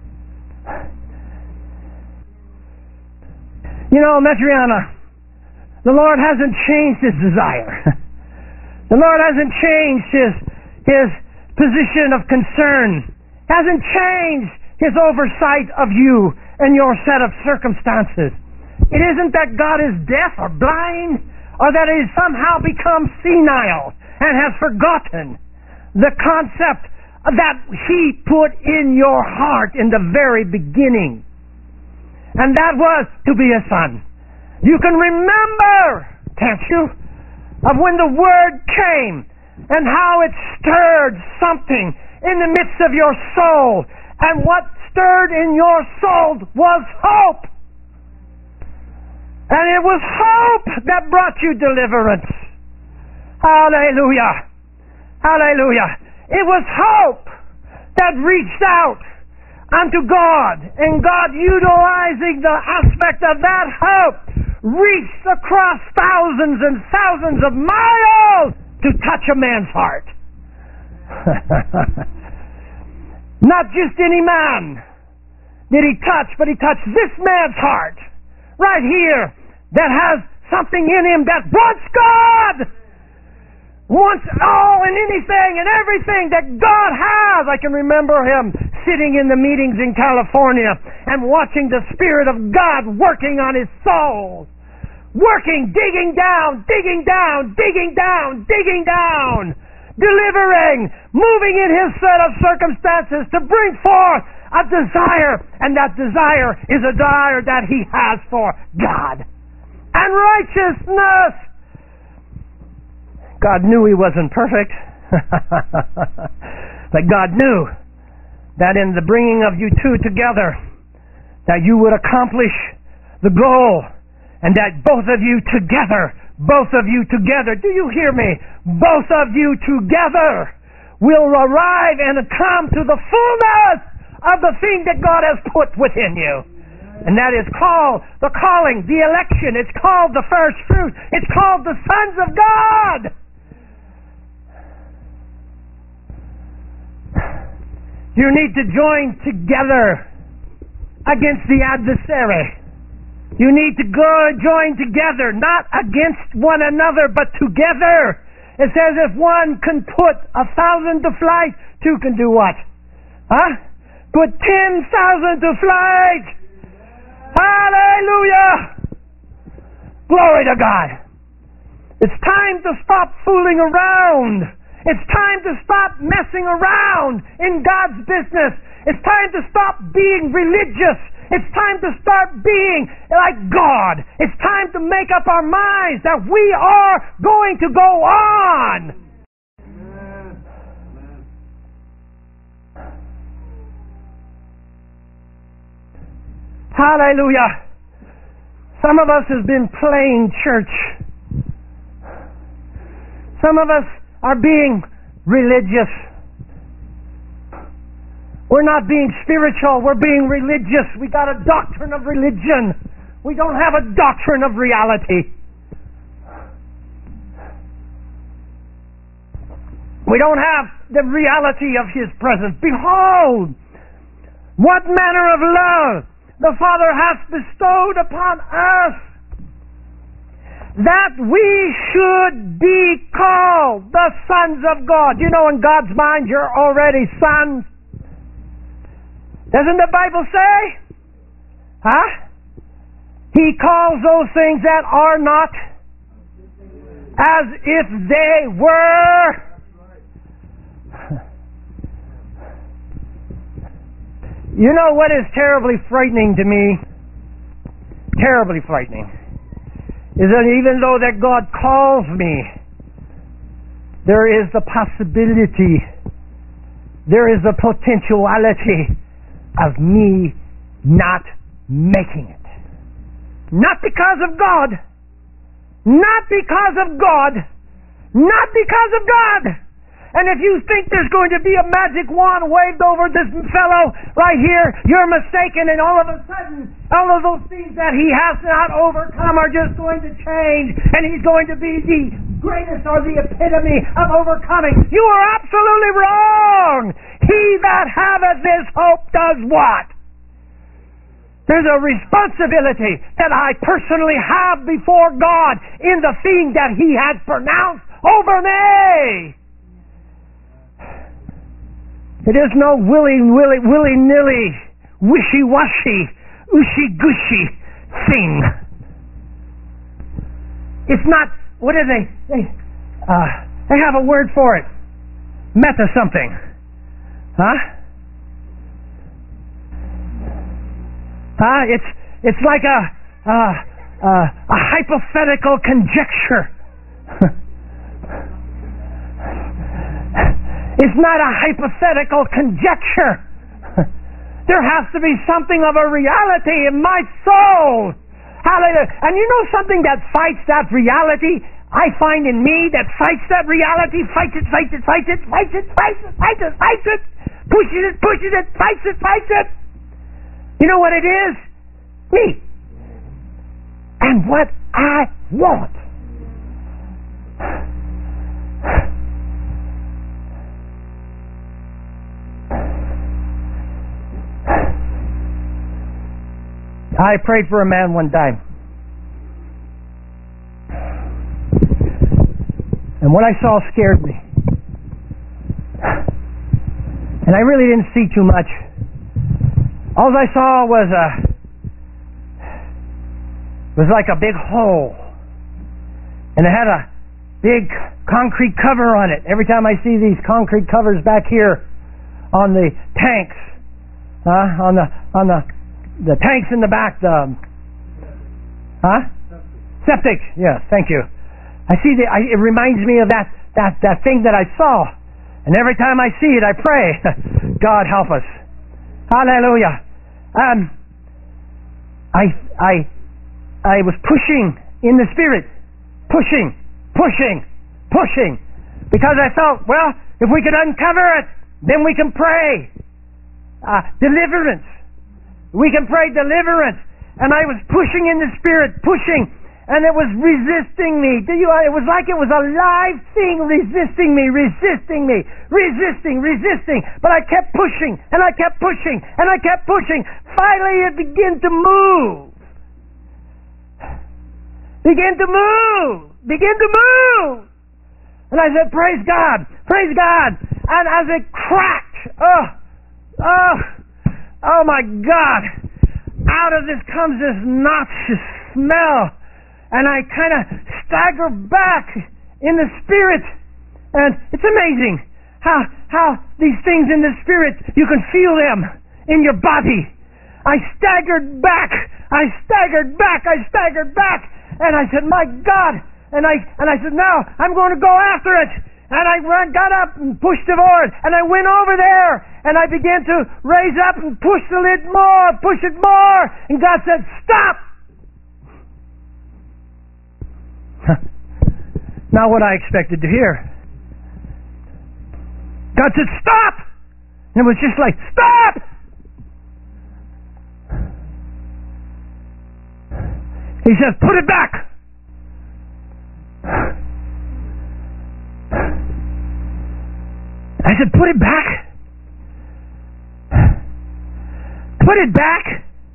You know, Metriana, the Lord hasn't changed His desire. The Lord hasn't changed His, His position of concern. Hasn't changed His oversight of you and your set of circumstances. It isn't that God is deaf or blind, or that He has somehow become senile and has forgotten the concept that He put in your heart in the very beginning. And that was to be a son. You can remember, can't you, of when the Word came and how it stirred something in the midst of your soul. And what stirred in your soul was hope. And it was hope that brought you deliverance. Hallelujah. Hallelujah. It was hope that reached out unto God. And God, utilizing the aspect of that hope, reached across thousands and thousands of miles to touch a man's heart. Not just any man did He touch, but He touched this man's heart right here that has something in him that wants God, wants all and anything and everything that God has. I can remember him sitting in the meetings in California and watching the Spirit of God working on his soul. Working, digging down, digging down, digging down, digging down. Delivering, moving in his set of circumstances to bring forth a desire, and that desire is a desire that he has for God and righteousness. God knew he wasn't perfect, but God knew that in the bringing of you two together, that you would accomplish the goal, and that both of you together Both of you together, do you hear me? Both of you together will arrive and come to the fullness of the thing that God has put within you. And that is called the calling, the election. It's called the first fruit. It's called the sons of God. You need to join together against the adversary. You need to go join together, not against one another, but together. It says if one can put a thousand to flight, two can do what? Huh? Put ten thousand to flight. Hallelujah! Glory to God. It's time to stop fooling around. It's time to stop messing around in God's business. It's time to stop being religious. It's time to start being like God. It's time to make up our minds that we are going to go on. Hallelujah. Some of us have been playing church. Some of us are being religious. We're not being spiritual, we're being religious. We got a doctrine of religion. We don't have a doctrine of reality. We don't have the reality of His presence. Behold, what manner of love the Father hath bestowed upon us, that we should be called the sons of God. You know, in God's mind, you're already sons. Doesn't the Bible say? Huh? He calls those things that are not as if they were. You know what is terribly frightening to me? Terribly frightening. Is that even though that God calls me, there is the possibility, there is the potentiality of me not making it. Not because of God. Not because of God. Not because of God. And if you think there's going to be a magic wand waved over this fellow right here, you're mistaken, and all of a sudden, all of those things that he has not overcome are just going to change, and he's going to be the greatest or the epitome of overcoming. You are absolutely wrong! He that haveth this hope does what? There's a responsibility that I personally have before God in the thing that He has pronounced over me. It is no willy, willy, willy-nilly, wishy-washy, ooshy-gushy thing. It's not, what are they? They, uh, they have a word for it. Meta something. Huh? Uh, it's it's like a uh, uh, a hypothetical conjecture. It's not a hypothetical conjecture. There has to be something of a reality in my soul. Hallelujah! And you know something that fights that reality? I find in me that fights that reality, fights it, fights it, fights it, fights it, fights it, fights it, fights it, pushes it, pushes it, fights it, fights it. You know what it is? Me. And what I want. I prayed for a man one time. And what I saw scared me. And I really didn't see too much. All I saw was a was like a big hole, and it had a big concrete cover on it. Every time I see these concrete covers back here on the tanks, uh, on the on the the tanks in the back, the huh septic. Yes, thank you. I see the. I, it reminds me of that that that thing that I saw, and every time I see it, I pray, God help us. Hallelujah. Um, I I I was pushing in the Spirit, pushing, pushing, pushing, because I thought, well, if we could uncover it, then we can pray uh, deliverance. We can pray deliverance, and I was pushing in the Spirit, pushing. And it was resisting me. Do you? It was like it was a live thing resisting me, resisting me, resisting, resisting. But I kept pushing, and I kept pushing, and I kept pushing. Finally, it began to move. Begin to move. Begin to move. And I said, praise God, praise God. And as it cracked, oh, oh, oh my God, out of this comes this noxious smell. And I kind of stagger back in the Spirit. And it's amazing how how these things in the Spirit, you can feel them in your body. I staggered back. I staggered back. I staggered back. And I said, my God. And I and I said, now I'm going to go after it. And I run, got up and pushed it forward. And I went over there. And I began to raise up and push the lid more, push it more. And God said, stop. Not what I expected to hear. God said, stop! And it was just like, stop! He said, put it back! I said, put it back? Put it back?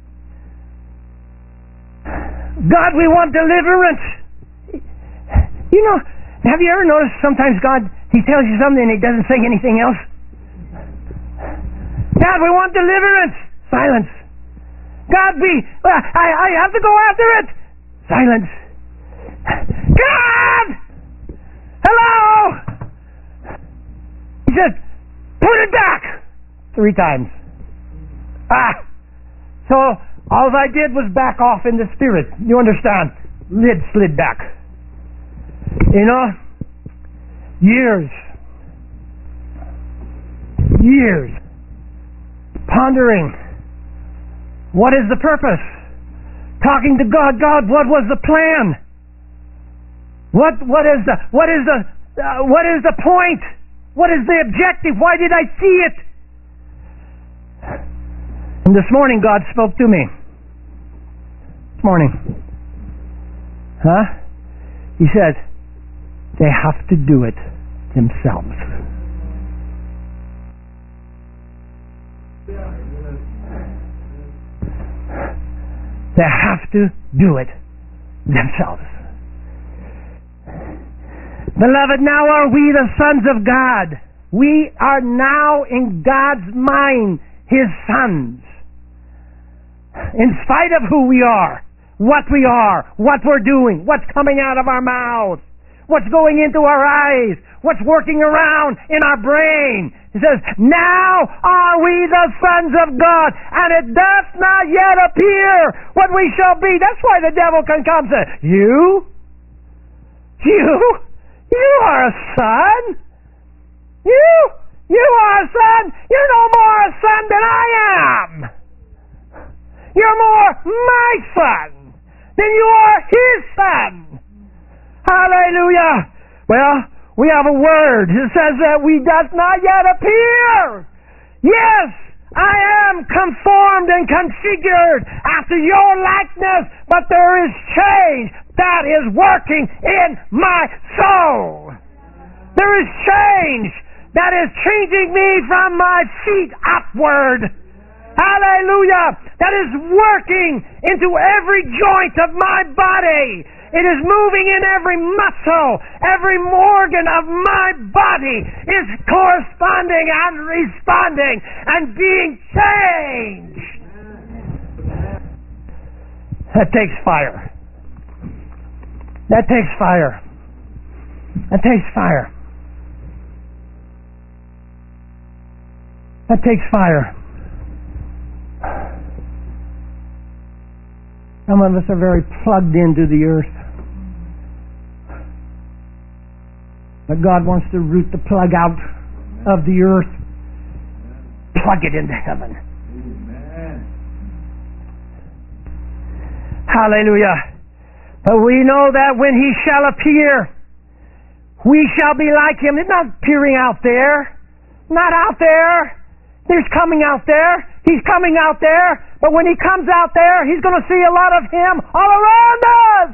God, we want deliverance. You know, have you ever noticed sometimes God, He tells you something and He doesn't say anything else? God, we want deliverance. Silence. God, we, uh, I, I have to go after it. Silence. God! Hello! He said, put it back. Three times. Ah! So, all I did was back off in the Spirit. You understand? Lid slid back. You know, years, years, pondering, what is the purpose? Talking to God, God, what was the plan? What, what is the, what is the, uh, what is the point? What is the objective? Why did I see it? And this morning God spoke to me. This morning. Huh? He said, they have to do it themselves. They have to do it themselves. Beloved, now are we the sons of God. We are now in God's mind His sons. In spite of who we are, what we are, what we're doing, what's coming out of our mouths, what's going into our eyes, what's working around in our brain. He says, now are we the sons of God, and it doth not yet appear what we shall be. That's why the devil can come and say, you? You? You are a son? You? You are a son? You're no more a son than I am. You're more my son than you are his son. Hallelujah. Well, we have a word. It says that we does not yet appear. Yes, I am conformed and configured after your likeness, but there is change that is working in my soul. There is change that is changing me from my feet upward. Hallelujah! That is working into every joint of my body. It is moving in every muscle. Every organ of my body is corresponding and responding and being changed. That takes fire. That takes fire. That takes fire. That takes fire. Some of us are very plugged into the earth. But God wants to root the plug out of the earth. Plug it into heaven. Amen. Hallelujah. But we know that when He shall appear, we shall be like Him. It's not appearing out there. Not out there. He's coming out there. He's coming out there. But when He comes out there, He's going to see a lot of Him all around us.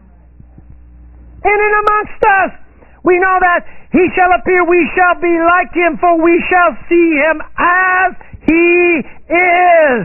In and amongst us. We know that He shall appear, we shall be like Him, for we shall see Him as He is.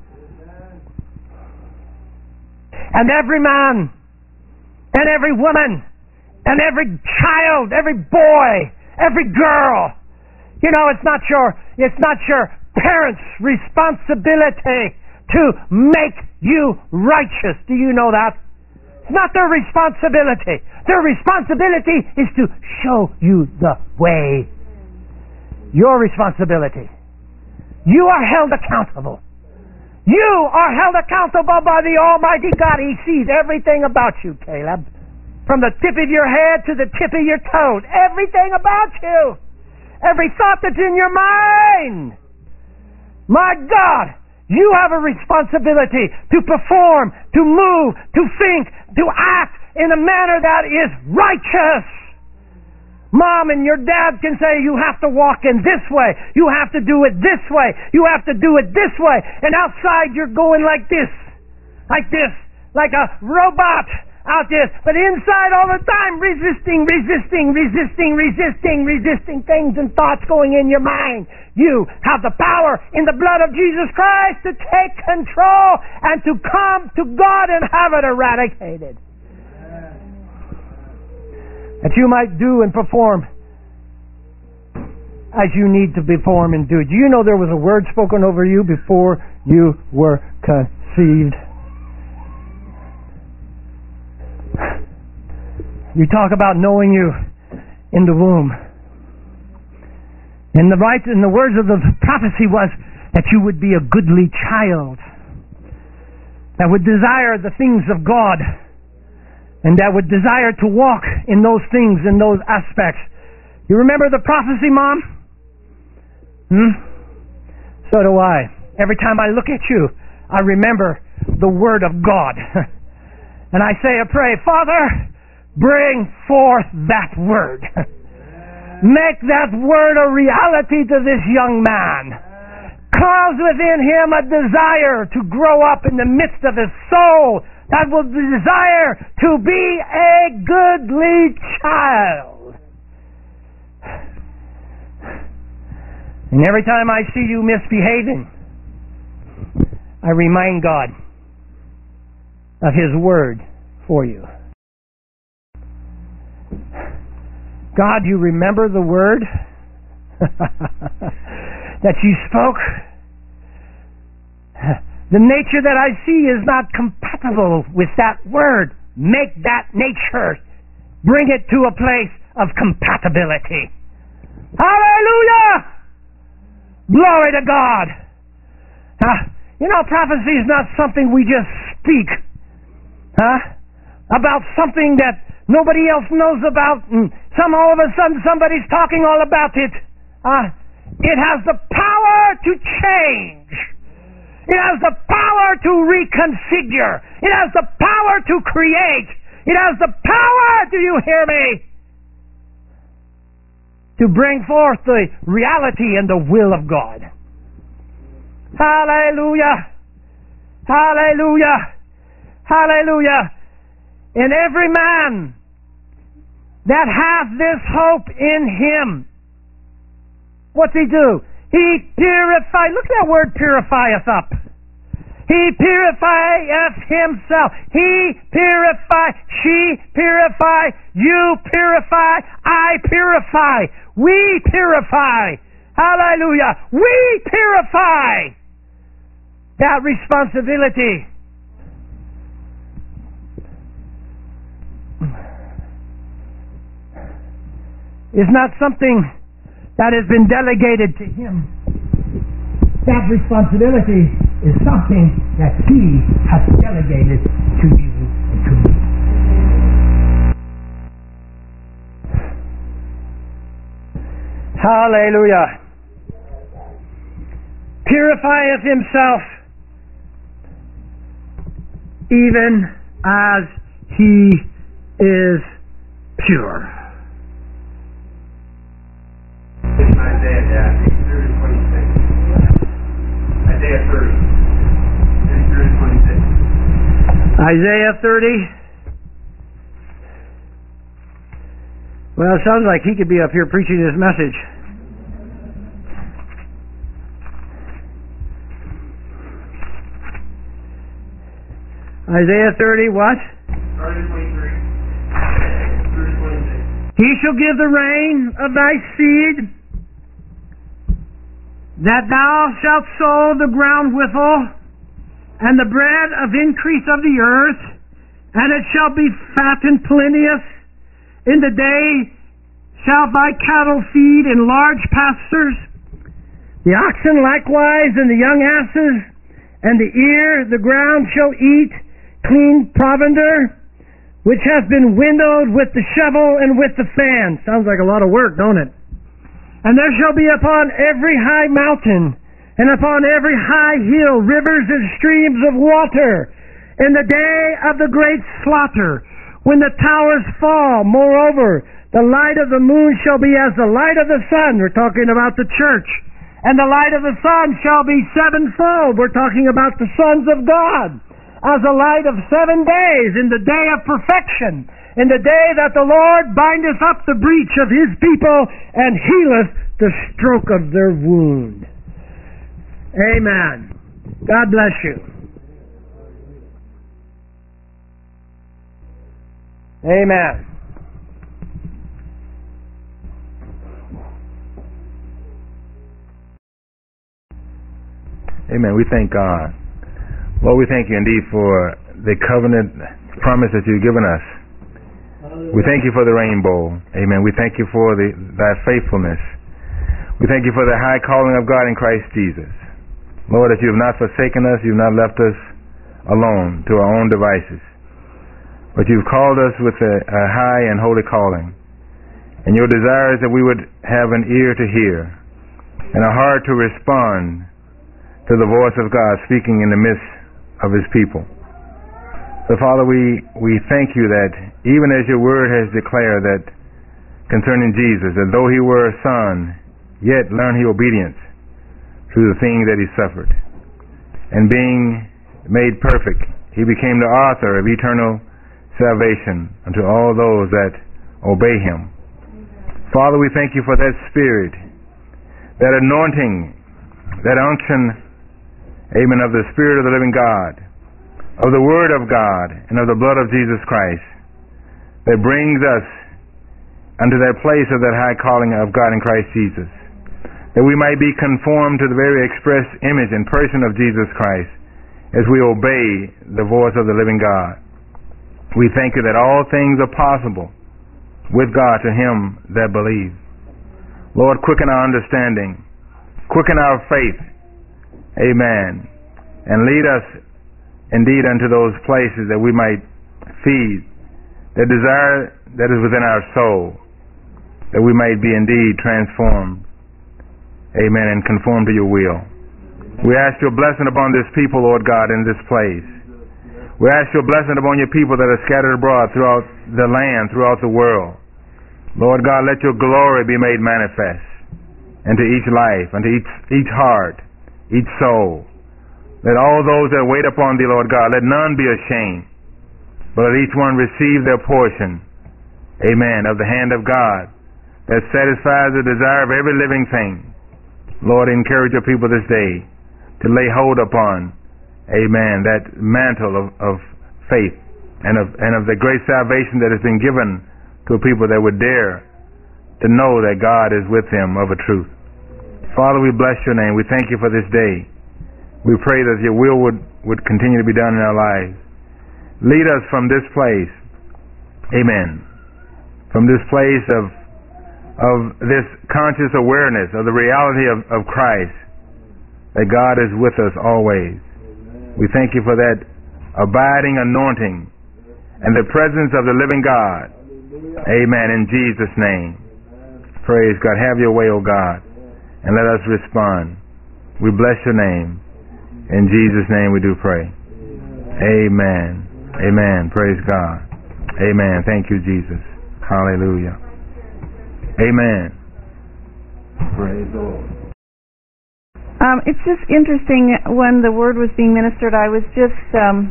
And every man, and every woman, and every child, every boy, every girl, you know, it's not your, it's not your parents' responsibility to make you righteous. Do you know that? It's not their responsibility. Their responsibility is to show you the way. Your responsibility. You are held accountable. You are held accountable by the Almighty God. He sees everything about you, Caleb. From the tip of your head to the tip of your toe. Everything about you. Every thought that's in your mind. My God, you have a responsibility to perform, to move, to think, to act in a manner that is righteous. Mom and your dad can say, you have to walk in this way. You have to do it this way. You have to do it this way. And outside you're going like this. Like this. Like a robot out there. But inside all the time resisting, resisting, resisting, resisting, resisting things and thoughts going in your mind. You have the power in the blood of Jesus Christ to take control and to come to God and have it eradicated. That you might do and perform as you need to perform and do. Do you know there was a word spoken over you before you were conceived? You talk about knowing you in the womb. And the right and the words of the prophecy was that you would be a goodly child that would desire the things of God and that would desire to walk in those things, in those aspects. You remember the prophecy, Mom? Hmm? So do I. Every time I look at you, I remember the Word of God. And I say, I pray, Father, bring forth that Word. Make that word a reality to this young man. Cause within him a desire to grow up in the midst of his soul that will desire to be a goodly child. And every time I see you misbehaving, I remind God of His Word for you. God, you remember the Word that you spoke? The nature that I see is not compatible with that Word. Make that nature. Bring it to a place of compatibility. Hallelujah! Glory to God. Huh? You know, prophecy is not something we just speak. Huh? About something that nobody else knows about, and some all of a sudden somebody's talking all about it. Uh, it has the power to change. It has the power to reconfigure. It has the power to create. It has the power, do you hear me? To bring forth the reality and the will of God. Hallelujah! Hallelujah! Hallelujah! And every man that hath this hope in him, what's he do? He purify. Look at that word purifieth up. He purifieth himself. He purify. She purify. You purify. I purify. We purify. Hallelujah. We purify. That responsibility is not something that has been delegated to him. That responsibility is something that He has delegated to you and to me. Hallelujah. Purifieth himself even as He is pure. Isaiah, yeah, thirty, twenty-six. Isaiah thirty. thirty, twenty-six. Isaiah thirty. Well, it sounds like he could be up here preaching this message. Isaiah thirty, what? thirty, twenty-three. thirty, twenty-six. He shall give the rain of thy seed, that thou shalt sow the ground withal, and the bread of increase of the earth, and it shall be fat and plenteous. In the day shall thy cattle feed in large pastures, the oxen likewise, and the young asses, and the ear the ground shall eat clean provender, which has been winnowed with the shovel and with the fan. Sounds like a lot of work, don't it? And there shall be upon every high mountain and upon every high hill rivers and streams of water in the day of the great slaughter, when the towers fall. Moreover, the light of the moon shall be as the light of the sun. We're talking about the church. And the light of the sun shall be sevenfold. We're talking about the sons of God. As a light of seven days in the day of perfection, in the day that the Lord bindeth up the breach of His people and healeth the stroke of their wound. Amen. God bless you. Amen. Amen. We thank God. Lord, we thank you indeed for the covenant promise that you've given us. We thank you for the rainbow. Amen. We thank you for the, thy faithfulness. We thank you for the high calling of God in Christ Jesus. Lord, that you have not forsaken us, you've not left us alone to our own devices, but you've called us with a, a high and holy calling. And your desire is that we would have an ear to hear and a heart to respond to the voice of God speaking in the midst of His people. So, Father, we, we thank you that even as your word has declared that concerning Jesus, that though he were a son, yet learned he obedience through the things that he suffered. And being made perfect, he became the author of eternal salvation unto all those that obey him. Father, we thank you for that spirit, that anointing, that unction, amen, of the Spirit of the living God, of the Word of God, and of the blood of Jesus Christ, that brings us unto that place of that high calling of God in Christ Jesus, that we might be conformed to the very express image and person of Jesus Christ as we obey the voice of the living God. We thank you that all things are possible with God to him that believes. Lord, quicken our understanding, quicken our faith, amen, and lead us indeed unto those places that we might feed the desire that is within our soul, that we might be indeed transformed, amen, and conform to your will. We ask your blessing upon this people, Lord God, in this place. We ask your blessing upon your people that are scattered abroad throughout the land, throughout the world. Lord God, let your glory be made manifest into each life, into each, each heart, each soul. Let all those that wait upon thee, Lord God, let none be ashamed, but let each one receive their portion, amen, of the hand of God that satisfies the desire of every living thing. Lord, encourage your people this day to lay hold upon, amen, that mantle of, of faith and of, and of the great salvation that has been given to a people that would dare to know that God is with them of a truth. Father, we bless your name. We thank you for this day. We pray that your will would, would continue to be done in our lives. Lead us from this place, amen, from this place of, of this conscious awareness of the reality of, of Christ, that God is with us always. We thank you for that abiding anointing and the presence of the living God. Amen. In Jesus' name. Praise God. Have your way, O God, and let us respond. We bless your name. In Jesus' name we do pray. Amen. Amen. Praise God. Amen. Thank you, Jesus. Hallelujah. Amen. Praise the Lord. Um, it's just interesting, when the word was being ministered, I was just um,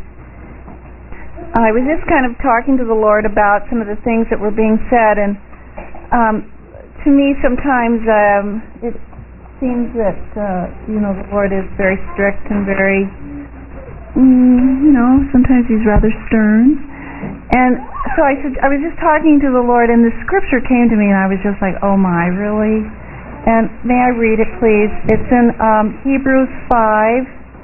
I was just kind of talking to the Lord about some of the things that were being said, and um, to me sometimes um, it seems that uh, you know, the Lord is very strict and very mm, you know, sometimes he's rather stern, and so I said, I was just talking to the Lord, and the scripture came to me, and I was just like, oh my, really? And may I read it, please? It's in um, Hebrews five,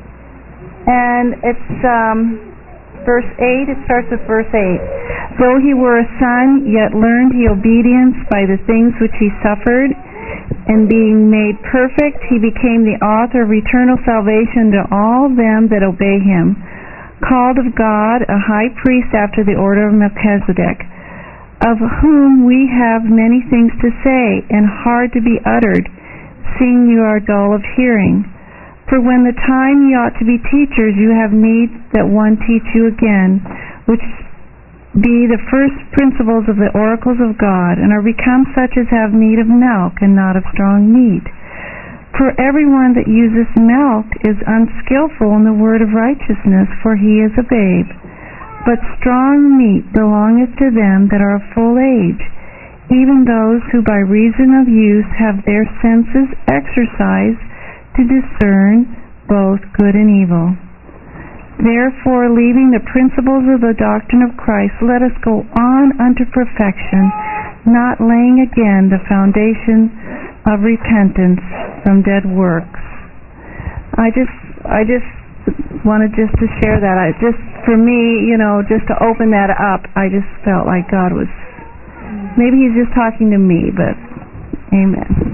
and it's um, verse eight. It starts with verse eight. Though he were a son, yet learned he obedience by the things which he suffered, and being made perfect, he became the author of eternal salvation to all them that obey him, called of God a high priest after the order of Melchizedek, of whom we have many things to say, and hard to be uttered, seeing you are dull of hearing. For when the time ye ought to be teachers, you have need that one teach you again, which be the first principles of the oracles of God, and are become such as have need of milk, and not of strong meat. For everyone that useth milk is unskillful in the word of righteousness, for he is a babe. But strong meat belongeth to them that are of full age, even those who by reason of use have their senses exercised to discern both good and evil. Therefore, leaving the principles of the doctrine of Christ, let us go on unto perfection, not laying again the foundation of repentance from dead works. I just, I just wanted just to share that. I just, for me, you know, just to open that up, I just felt like God was, maybe he's just talking to me, but amen.